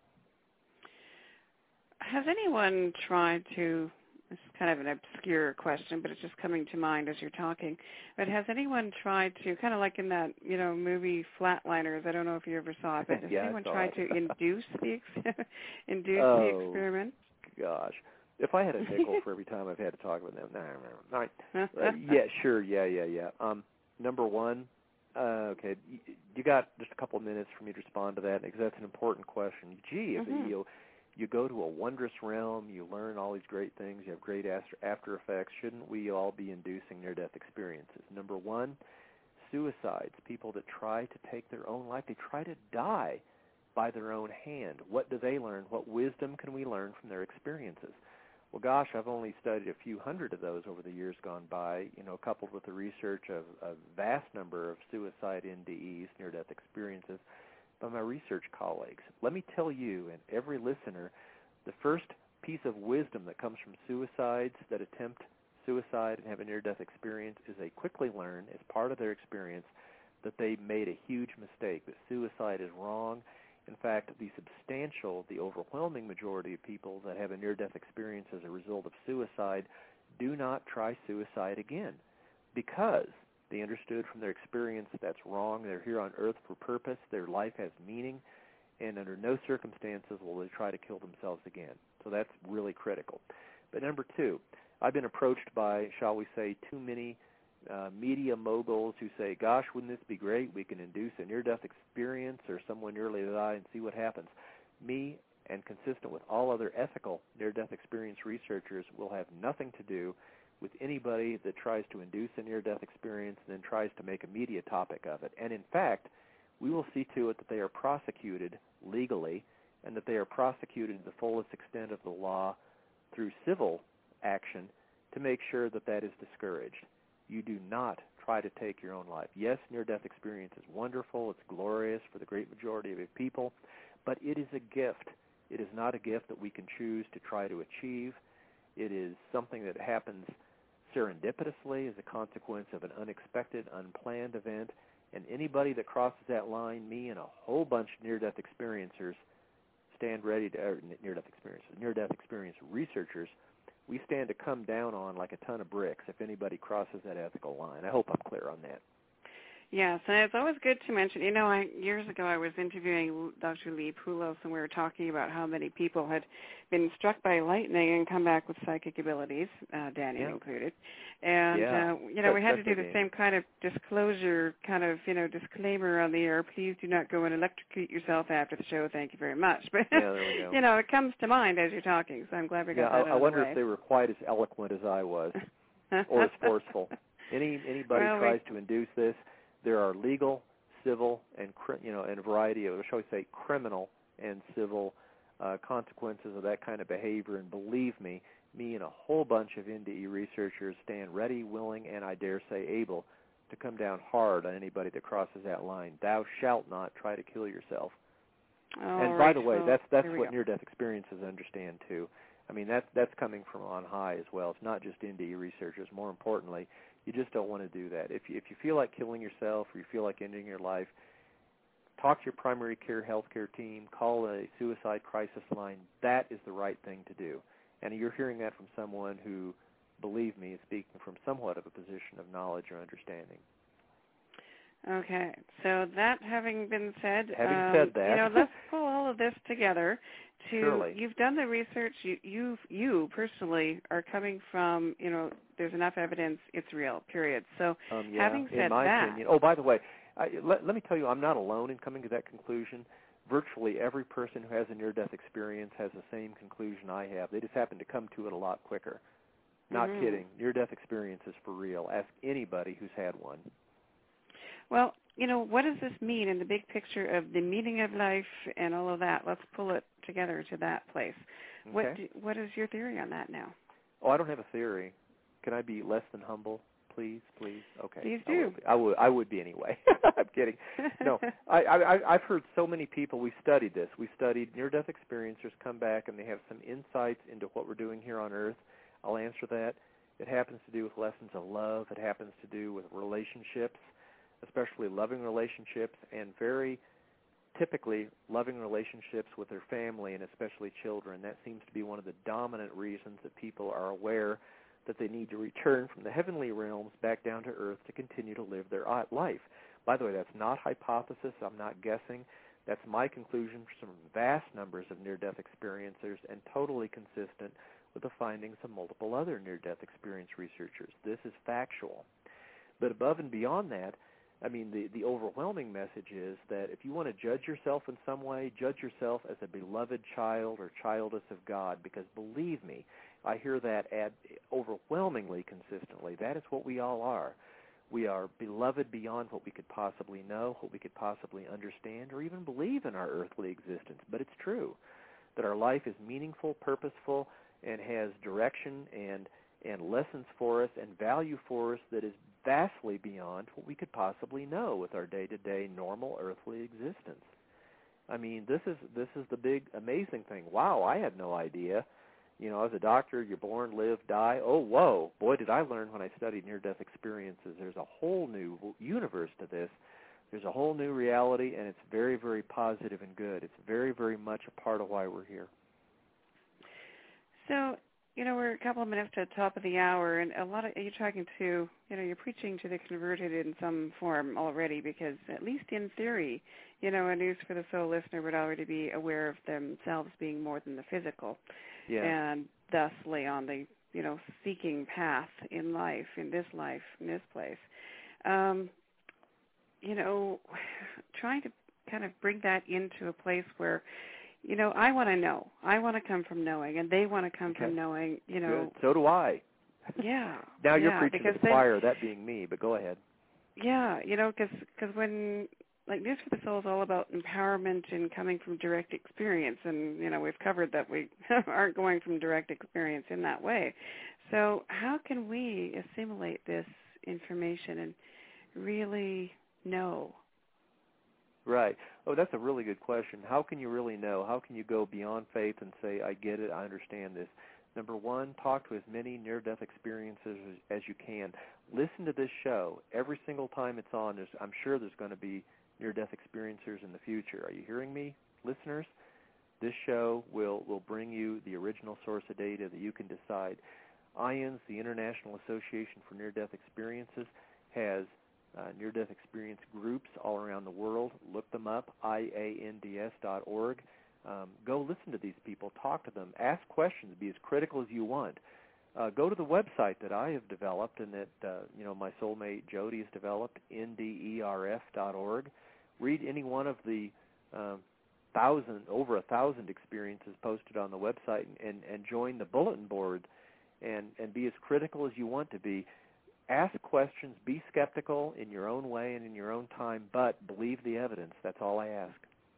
Has anyone tried to, this is kind of an obscure question, but it's just coming to mind as you're talking, but has anyone tried to, kind of like in that, you know, movie Flatliners, I don't know if you ever saw it, but has yeah, anyone tried to induce the, ex- induce oh, the experiment? Gosh. If I had a nickel for every time I've had to talk with them, no, no, no. Uh, yeah, sure, yeah, yeah, yeah. Um, number one, uh, okay, you, you got just a couple of minutes for me to respond to that, because that's an important question. Gee, if mm-hmm. you you go to a wondrous realm, you learn all these great things, you have great after, after effects, shouldn't we all be inducing near-death experiences? Number one, suicides, people that try to take their own life, they try to die by their own hand. What do they learn? What wisdom can we learn from their experiences? Well, gosh, I've only studied a few hundred of those over the years gone by, you know, coupled with the research of a vast number of suicide N D Es, near-death experiences, by my research colleagues. Let me tell you and every listener, the first piece of wisdom that comes from suicides that attempt suicide and have a near-death experience is they quickly learn, as part of their experience, that they made a huge mistake, that suicide is wrong. In fact, the substantial, the overwhelming majority of people that have a near-death experience as a result of suicide do not try suicide again, because they understood from their experience that that's wrong. They're here on earth for purpose. Their life has meaning, and under no circumstances will they try to kill themselves again. So that's really critical. But number two, I've been approached by, shall we say, too many Uh, media moguls who say, gosh, wouldn't this be great? We can induce a near-death experience or someone nearly to die and see what happens. Me, and consistent with all other ethical near-death experience researchers, will have nothing to do with anybody that tries to induce a near-death experience and then tries to make a media topic of it. And in fact, we will see to it that they are prosecuted legally and that they are prosecuted to the fullest extent of the law through civil action to make sure that that is discouraged. You do not try to take your own life. Yes, near-death experience is wonderful. It's glorious for the great majority of people, but it is a gift. It is not a gift that we can choose to try to achieve. It is something that happens serendipitously as a consequence of an unexpected, unplanned event, and anybody that crosses that line, me and a whole bunch of near-death experiencers stand ready to, or near-death experiencers, near-death experience researchers, we stand to come down on like a ton of bricks if anybody crosses that ethical line. I hope I'm clear on that. Yes, and it's always good to mention, you know, I, years ago I was interviewing Doctor Lee Poulos, and we were talking about how many people had been struck by lightning and come back with psychic abilities, uh, Danny yeah. included. And, yeah. uh, you know, That's, we had to do the Danny. same kind of disclosure, kind of, you know, disclaimer on the air. Please do not go and electrocute yourself after the show. Thank you very much. But, yeah, there we go. you know, it comes to mind as you're talking, so I'm glad we got yeah, that I, out I of the wonder way. if they were quite as eloquent as I was or as forceful. Any Anybody well, tries we, to induce this, there are legal, civil, and you know, and a variety of, shall we say, criminal and civil uh, consequences of that kind of behavior. And believe me, me and a whole bunch of N D E researchers stand ready, willing, and I dare say able to come down hard on anybody that crosses that line. Thou shalt not try to kill yourself. All and right, by the way, well, that's that's what go. near-death experiences understand too. I mean, that's that's coming from on high as well. It's not just N D E researchers. More importantly, you just don't want to do that. If you, if you feel like killing yourself or you feel like ending your life, talk to your primary care healthcare team. Call a suicide crisis line. That is the right thing to do. And you're hearing that from someone who, believe me, is speaking from somewhat of a position of knowledge or understanding. Okay, so that having been said, having um, said that, you know, let's pull all of this together. To Surely. You've done the research. You, you, you personally are coming from, you know, there's enough evidence it's real. Period. So, um, yeah, having said in my that, opinion. Oh, by the way, I, let, let me tell you, I'm not alone in coming to that conclusion. Virtually every person who has a near-death experience has the same conclusion I have. They just happen to come to it a lot quicker. Not mm-hmm. kidding. Near-death experience is for real. Ask anybody who's had one. Well, you know, what does this mean in the big picture of the meaning of life and all of that? Let's pull it together to that place. Okay. What do, what is your theory on that now? Oh, I don't have a theory. Can I be less than humble, please? Please. Okay. Please I do. would, I would. I would be anyway. I'm kidding. No, I, I, I've heard so many people. We studied this. We studied near-death experiencers come back and they have some insights into what we're doing here on Earth. I'll answer that. It happens to do with lessons of love. It happens to do with relationships, especially loving relationships, and very typically loving relationships with their family and especially children. That seems to be one of the dominant reasons that people are aware that they need to return from the heavenly realms back down to earth to continue to live their life. By the way, that's not hypothesis. I'm not guessing. That's my conclusion from vast numbers of near-death experiencers and totally consistent with the findings of multiple other near-death experience researchers. This is factual. But above and beyond that, I mean, the, the overwhelming message is that if you want to judge yourself in some way, judge yourself as a beloved child or childess of God, because believe me, I hear that ad overwhelmingly consistently. That is what we all are. We are beloved beyond what we could possibly know, what we could possibly understand, or even believe in our earthly existence. But it's true that our life is meaningful, purposeful, and has direction and and lessons for us and value for us that is vastly beyond what we could possibly know with our day-to-day normal earthly existence. I mean, this is this is the big amazing thing. Wow, I had no idea. You know, as a doctor, you're born, live, die. Oh, whoa, boy, did I learn when I studied near-death experiences. There's a whole new universe to this. There's a whole new reality, and it's very, very positive and good. It's very, very much a part of why we're here. So, you know, we're a couple of minutes to the top of the hour, and a lot of you're talking to, you know, you're preaching to the converted in some form already, because at least in theory, you know, a News for the Soul listener would already be aware of themselves being more than the physical, yeah. and thus lay on the, you know, seeking path in life, in this life, in this place. Um, you know, trying to kind of bring that into a place where, you know, I want to know. I want to come from knowing, and they want to come okay. from knowing, you know. Good. So do I. Yeah. Now you're yeah, preaching to the choir, that being me, but go ahead. Yeah, you know, because cause when, like, News for the Soul is all about empowerment and coming from direct experience, and, you know, we've covered that we aren't going from direct experience in that way. So how can we assimilate this information and really know? Right. Oh, that's a really good question. How can you really know? How can you go beyond faith and say, I get it, I understand this? Number one, talk to as many near-death experiences as, as you can. Listen to this show. Every single time it's on, there's, I'm sure there's going to be near-death experiencers in the future. Are you hearing me, listeners? This show will, will bring you the original source of data that you can decide. I A N S, the International Association for Near-Death Experiences, has uh, near-death experience groups all around the world. Look them up, I A N D S dot org. Um, go listen to these people, talk to them, ask questions, be as critical as you want. Uh, go to the website that I have developed and that uh, you know my soulmate Jody has developed, N D E R F dot org. Read any one of the uh, thousand, over a thousand experiences posted on the website, and, and join the bulletin board, and, and be as critical as you want to be. Ask questions, be skeptical in your own way and in your own time, but believe the evidence. That's all I ask.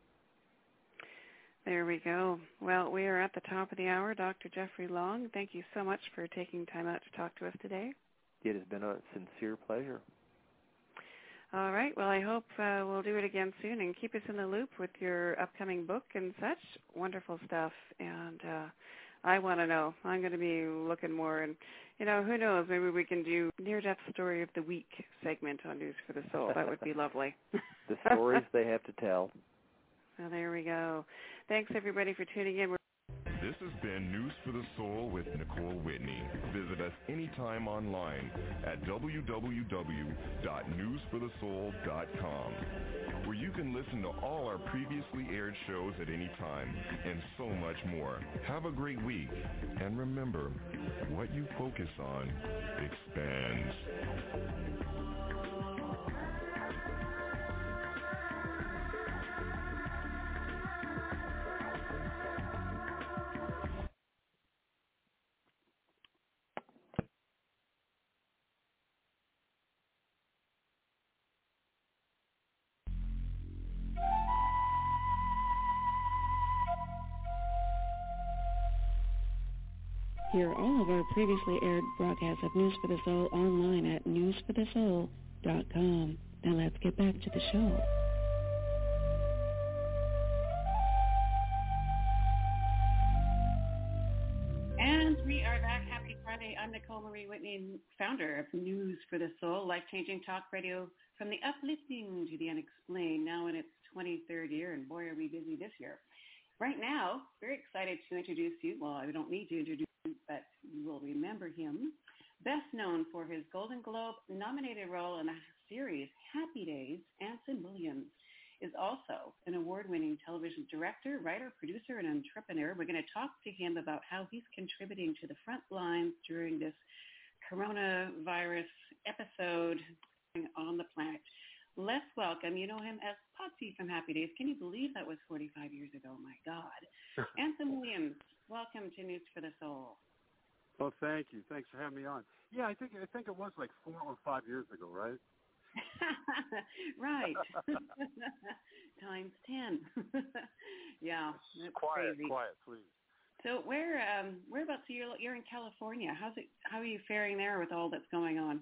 There we go. Well, we are at the top of the hour. Doctor Jeffrey Long, thank you so much for taking time out to talk to us today. It has been a sincere pleasure. All right. Well, I hope uh, we'll do it again soon, and keep us in the loop with your upcoming book and such. Wonderful stuff. And uh, I want to know. I'm going to be looking more. And, you know, who knows? Maybe we can do Near-Death Story of the Week segment on News for the Soul. That would be lovely. The stories they have to tell. So there we go. Thanks, everybody, for tuning in. We're This has been News for the Soul with Nicole Whitney. Visit us anytime online at w w w dot news for the soul dot com, where you can listen to all our previously aired shows at any time, and so much more. Have a great week, and remember, what you focus on expands. Hear all of our previously aired broadcasts of News for the Soul online at news for the soul dot com. Now let's get back to the show. And we are back. Happy Friday. I'm Nicole Marie Whitney, founder of News for the Soul, life-changing talk radio from the uplifting to the unexplained, now in its twenty-third year, and boy, are we busy this year. Right now, very excited to introduce you. Well, I don't need to introduce you, but you will remember him. Best known for his Golden Globe-nominated role in the series Happy Days, Anson Williams is also an award-winning television director, writer, producer, and entrepreneur. We're going to talk to him about how he's contributing to the front lines during this coronavirus episode on the planet. Let's welcome, you know him as Potsy from Happy Days. Can you believe that was forty-five years ago? My God. Anson Williams, welcome to News for the Soul. Well, thank you. Thanks for having me on. Yeah, I think I think it was like four or five years ago, right? Right. Times ten. Yeah, that's quiet, crazy. Quiet, please. So where um whereabouts are you? You're in California. How's it? How are you faring there with all that's going on?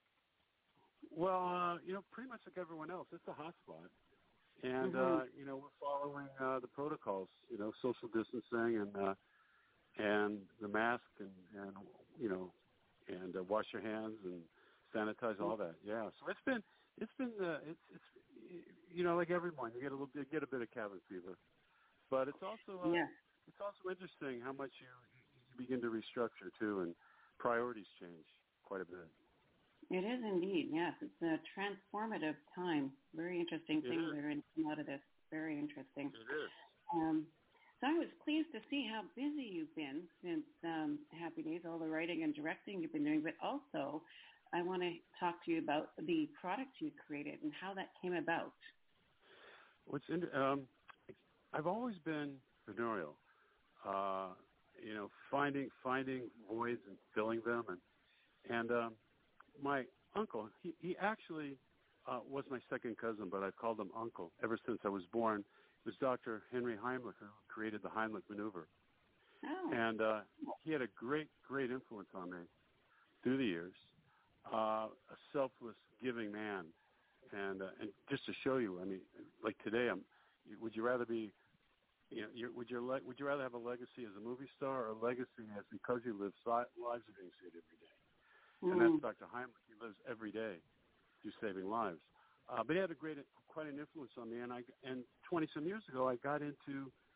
Well, uh, you know, pretty much like everyone else, it's a hotspot, and mm-hmm. uh, you know, we're following uh, the protocols. You know, social distancing and uh, and the mask and, and you know, and uh, wash your hands and sanitize, all that. Yeah, so it's been it's been uh, it's it's you know, like everyone, you get a little you get a bit of cabin fever, but it's also uh, yeah. it's also interesting how much you you begin to restructure too, and priorities change quite a bit. It is indeed, yes. It's a transformative time. Very interesting It things is. that are going to come out of this. Very interesting. It is. Um, so I was pleased to see how busy you've been since um, Happy Days, all the writing and directing you've been doing, but also I want to talk to you about the product you created and how that came about. What's in, um, I've always been entrepreneurial, uh, you know, finding finding voids and filling them, and and um, my uncle, he, he actually uh, was my second cousin, but I've called him uncle ever since I was born. It was Doctor Henry Heimlich who created the Heimlich maneuver. Oh. And uh, he had a great, great influence on me through the years, uh, a selfless, giving man. And uh, and just to show you, I mean, like today, I'm, would you rather be, you know, you're, would, your le- would you rather have a legacy as a movie star or a legacy as because you live si- lives are being saved every day? And that's Doctor Heimlich. He lives every day through saving lives. Uh, but he had a great, quite an influence on me. And I, and twenty some years ago, I got into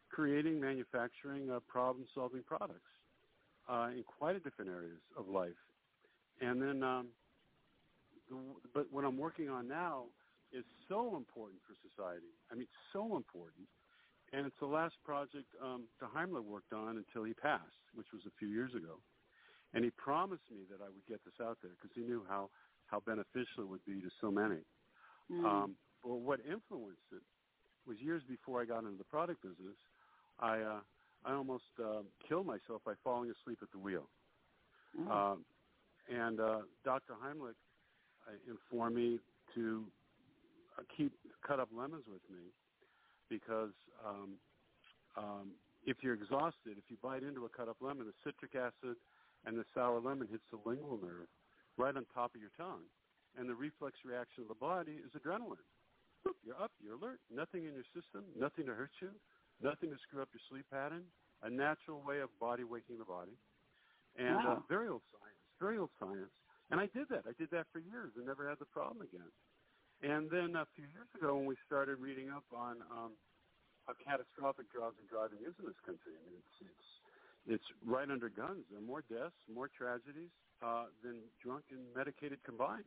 creating, manufacturing, uh, problem-solving products uh, in quite a different areas of life. And then, um, the, but what I'm working on now is so important for society. I mean, so important. And it's the last project um, Doctor Heimlich worked on until he passed, which was a few years ago. And he promised me that I would get this out there because he knew how, how beneficial it would be to so many. Mm. Um, well, what influenced it was years before I got into the product business, I uh, I almost uh, killed myself by falling asleep at the wheel. Mm. Um, and uh, Doctor Heimlich uh, informed me to uh, keep cut up lemons with me because um, um, if you're exhausted, if you bite into a cut up lemon, the citric acid and the sour lemon hits the lingual nerve right on top of your tongue. And the reflex reaction of the body is adrenaline. You're up, you're alert, nothing in your system, nothing to hurt you, nothing to screw up your sleep pattern, a natural way of body waking the body. And wow. uh, very old science, very old science. And I did that. I did that for years and never had the problem again. And then a few years ago when we started reading up on um, how catastrophic drugs and driving is in this country, I mean, it's, it's It's right under guns. There are more deaths, more tragedies uh, than drunk and medicated combined.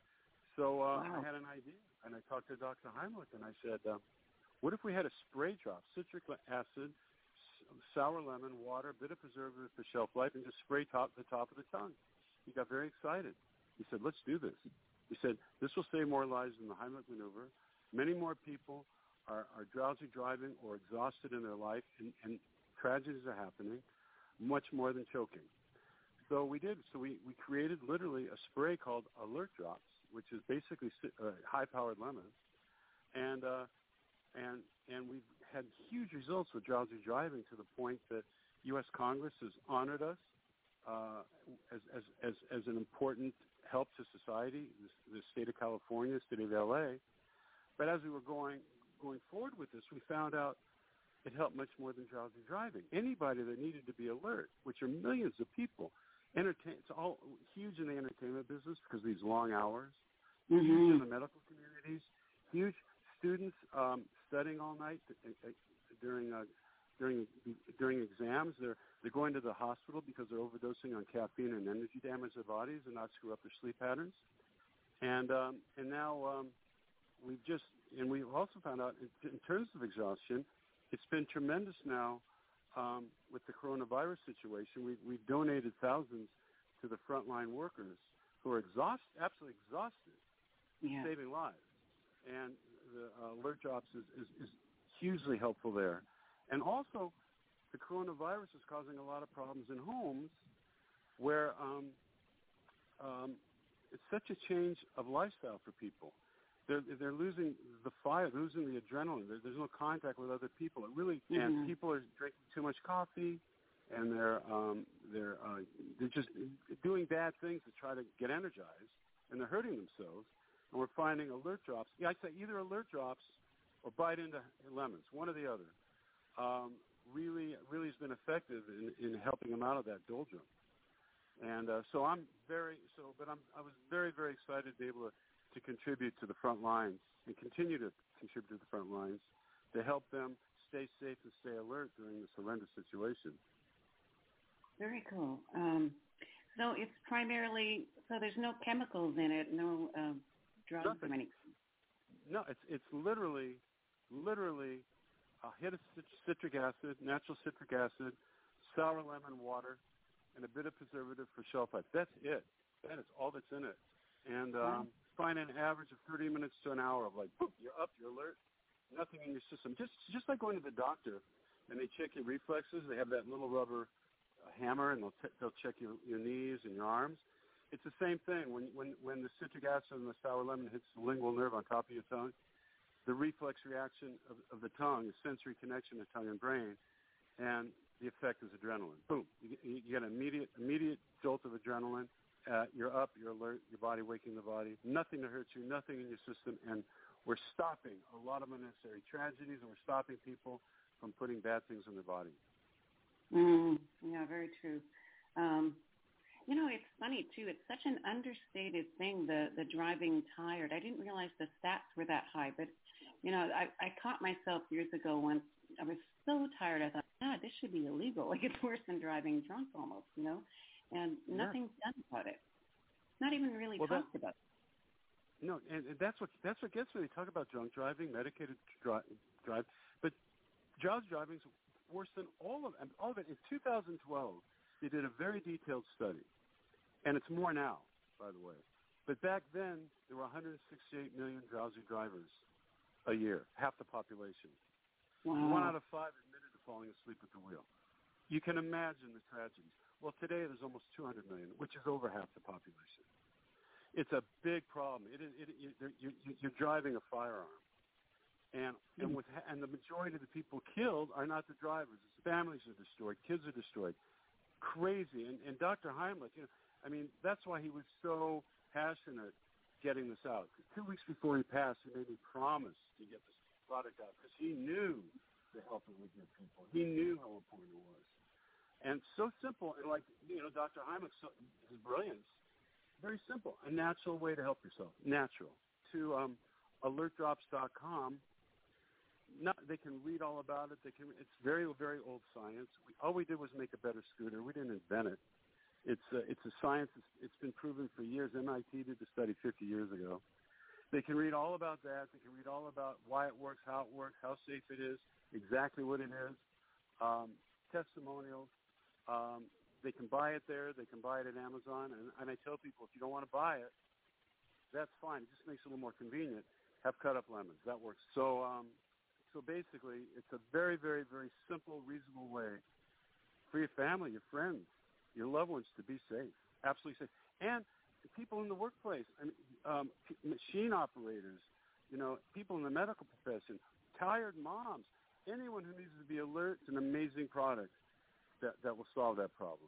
So uh, wow. I had an idea, and I talked to Doctor Heimlich, and I said, uh, what if we had a spray drop, citric acid, sour lemon, water, a bit of preservative for shelf life, and just spray top the top of the tongue? He got very excited. He said, let's do this. He said, this will save more lives than the Heimlich maneuver. Many more people are, are drowsy driving or exhausted in their life, and, and tragedies are happening. Much more than choking. So we did. So we, we created literally a spray called Alert Drops, which is basically uh, high-powered lemons, and uh, and and we've had huge results with drowsy driving to the point that U S Congress has honored us uh, as, as as as an important help to society. The, the state of California, the state of L A. But as we were going going forward with this, we found out it helped much more than drowsy driving. Anybody that needed to be alert, which are millions of people, entertain, it's all huge in the entertainment business because of these long hours, mm-hmm. huge in the medical communities, huge students um, studying all night uh, during uh, during during exams. They're they're going to the hospital because they're overdosing on caffeine and energy to damage their bodies and not screw up their sleep patterns. And um, and now um, we've just and we've also found out in, in terms of exhaustion. It's been tremendous now um, with the coronavirus situation. We, we've donated thousands to the frontline workers who are exhausted, absolutely exhausted, yeah. saving lives. And the uh, Alert Drops is, is, is hugely helpful there. And also, the coronavirus is causing a lot of problems in homes where um, um, it's such a change of lifestyle for people. They're, they're losing the fire, losing the adrenaline. There, there's no contact with other people. It really, mm-hmm. and people are drinking too much coffee, and they're um, they're uh, they're just doing bad things to try to get energized, and they're hurting themselves. And we're finding Alert Drops. Yeah, I'd say either Alert Drops or bite into lemons, one or the other. Um, really, really has been effective in, in helping them out of that doldrum. And uh, so I'm very so, but I'm I was very very excited to be able to. to contribute to the front lines and continue to contribute to the front lines to help them stay safe and stay alert during this horrendous situation. Very cool. Um, so it's primarily, so there's no chemicals in it, no uh, drugs Nothing. or anything? No, it's it's literally, literally a hit of citric acid, natural citric acid, sour lemon water, and a bit of preservative for shelf life. That's it. That is all that's in it. And um, wow. find an average of thirty minutes to an hour of like, boom, you're up, you're alert, nothing in your system. Just just like going to the doctor and they check your reflexes. They have that little rubber uh, hammer and they'll, t- they'll check your, your knees and your arms. It's the same thing. When, when, when the citric acid and the sour lemon hits the lingual nerve on top of your tongue, the reflex reaction of, of the tongue, the sensory connection of tongue and brain, and the effect is adrenaline. Boom. You, you get an immediate, immediate jolt of adrenaline. Uh, you're up, you're alert, your body waking the body, nothing to hurt you, nothing in your system, and we're stopping a lot of unnecessary tragedies, and we're stopping people from putting bad things in their body. Mm, yeah, very true. Um, you know, it's funny, too. It's such an understated thing, the, the driving tired. I didn't realize the stats were that high, but, you know, I, I caught myself years ago once I was so tired. I thought, God, this should be illegal. Like it's worse than driving drunk almost, you know. And nothing's yeah. done about it. Not even really well, talked that, about. No, and, and that's what that's what gets me. They talk about drunk driving, medicated dri- drive, but drowsy driving is worse than all of all of it. In two thousand twelve, they did a very detailed study, and it's more now, by the way. But back then, there were one hundred sixty-eight million drowsy drivers a year, half the population. Wow. One out of five admitted to falling asleep at the wheel. You can imagine the tragedies. Well, today there's almost two hundred million, which is over half the population. It's a big problem. It is, it, it, you, you, you're driving a firearm, and and with and the majority of the people killed are not the drivers. It's families are destroyed, kids are destroyed, crazy. And, and Doctor Heimlich, you know, I mean, that's why he was so passionate getting this out. Two weeks before he passed, he made me promise to get this product out because he knew the help it would give people. He knew how important it was, and so simple. And like you know, Doctor Heimlich, so, his brilliance. Very simple, a natural way to help yourself. Natural. To um, alert drops dot com, not, they can read all about it. They can. It's very, very old science. We, all we did was make a better scooter. We didn't invent it. It's a, it's a science. It's, it's been proven for years. M I T did the study fifty years ago. They can read all about that. They can read all about why it works, how it works, how safe it is, exactly what it is, um, testimonials. Um, They can buy it there. They can buy it at Amazon. And, and I tell people, if you don't want to buy it, that's fine. It just makes it a little more convenient. Have cut-up lemons. That works. So um, so basically, it's a very, very, very simple, reasonable way for your family, your friends, your loved ones to be safe, absolutely safe. And people in the workplace, I mean, um, machine operators, you know, people in the medical profession, tired moms, anyone who needs to be alert. It's an amazing product. That, that will solve that problem.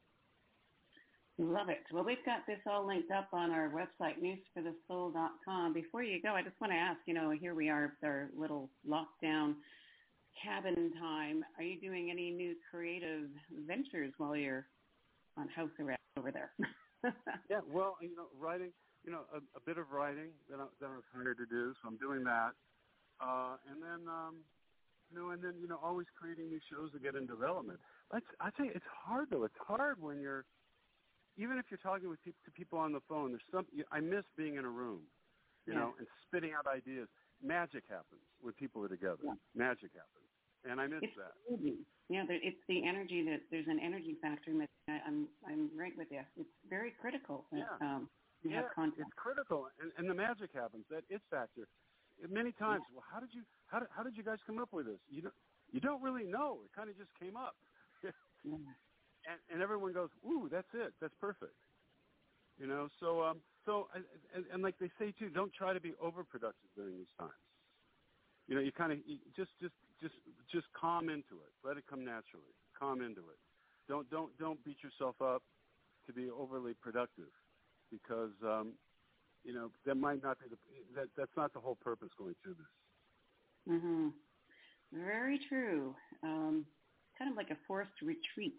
Love it. Well, we've got this all linked up on our website, news for the soul dot com. Before you go, I just want to ask, you know, here we are with our little lockdown cabin time. Are you doing any new creative ventures while you're on house arrest over there? Yeah, well, you know, writing, you know, a, a bit of writing that I, that I was hired to do, so I'm doing that. Uh, and then, um, you know, and then, you know, always creating new shows that get in development. But I tell you, it's hard, though. It's hard when you're, even if you're talking with people, to people on the phone, there's some, I miss being in a room, you yeah. know, and spitting out ideas. Magic happens when people are together. Yeah. Magic happens. And I miss it's that. Crazy. Yeah, there, it's the energy that, there's an energy factor that I, I'm, I'm right with you. It's very critical that yeah. um, you yeah, have contact. It's critical, and, and the magic happens, that it factor. Many times, yeah. well, how did you, how did, how did you guys come up with this? You don't, you don't really know. It kind of just came up. yeah. and, and everyone goes, ooh, that's it. That's perfect. You know, so, um, so, and, and like they say too, don't try to be overproductive during these times. You know, you kind of just, just, just, just calm into it. Let it come naturally. Calm into it. Don't, don't, don't beat yourself up to be overly productive, because, um, you know, that might not be the, that, that's not the whole purpose going through this. Mhm. Very true. Um, kind of like a forced retreat.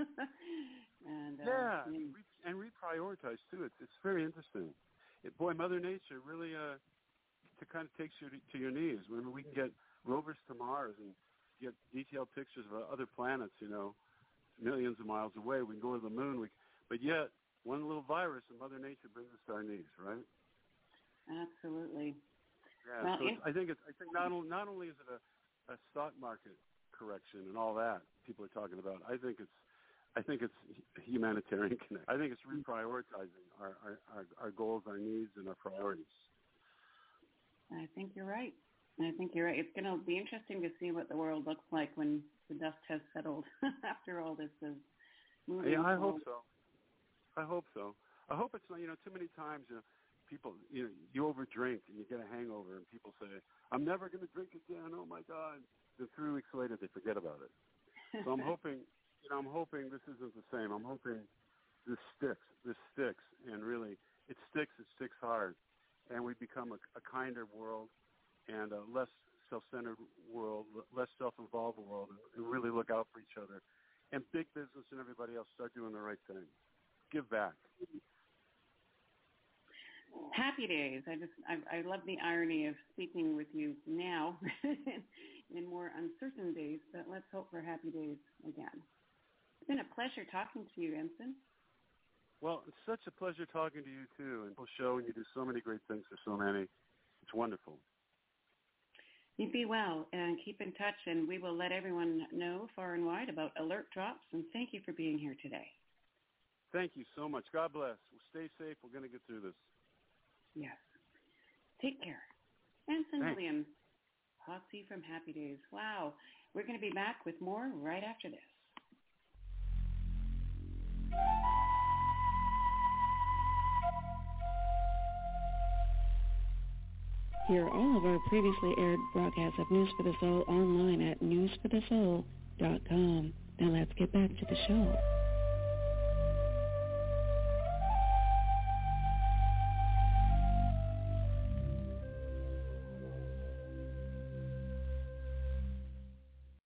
and uh, yeah, and, re- and reprioritize too. It's it's very interesting. It, boy, Mother Nature really uh, to kind of takes you to, to your knees. When we can get rovers to Mars and get detailed pictures of other planets, you know, millions of miles away. We can go to the moon. We, but yet, one little virus and Mother Nature brings us to our knees, right? Absolutely. Yeah, well, so in- I think it's. I think not only not only is it a, a stock market correction and all that people are talking about. I think it's. I think it's humanitarian connect. I think it's reprioritizing our, our, our, our goals, our needs, and our priorities. I think you're right. I think you're right. It's going to be interesting to see what the world looks like when the dust has settled after all this is moving. Yeah, I forward. hope so. I hope so. I hope it's not, you know, too many times, you know, people, you know, you overdrink and you get a hangover and people say, I'm never going to drink again, oh my God. Then three weeks later they forget about it. So I'm hoping, you know, I'm hoping this isn't the same. I'm hoping this sticks, this sticks, and really it sticks, it sticks hard, and we become a, a kinder world and a less self-centered world, less self-involved world, and really look out for each other. And big business and everybody else start doing the right thing. Give back. Happy days. I just, I, I love the irony of speaking with you now in more uncertain days, but let's hope for happy days again. It's been a pleasure talking to you, Ensign. Well, it's such a pleasure talking to you, too, and we'll show, and you do so many great things for so many. It's wonderful. You be well, and keep in touch, and we will let everyone know far and wide about alert drops, and thank you for being here today. Thank you so much. God bless. Well, stay safe. We're going to get through this. Yes. Take care. Ensign Thanks. Williams, Potsy from Happy Days. Wow. We're going to be back with more right after this. Hear all of our previously aired broadcasts of News for the Soul online at news for the soul dot com. Now let's get back to the show.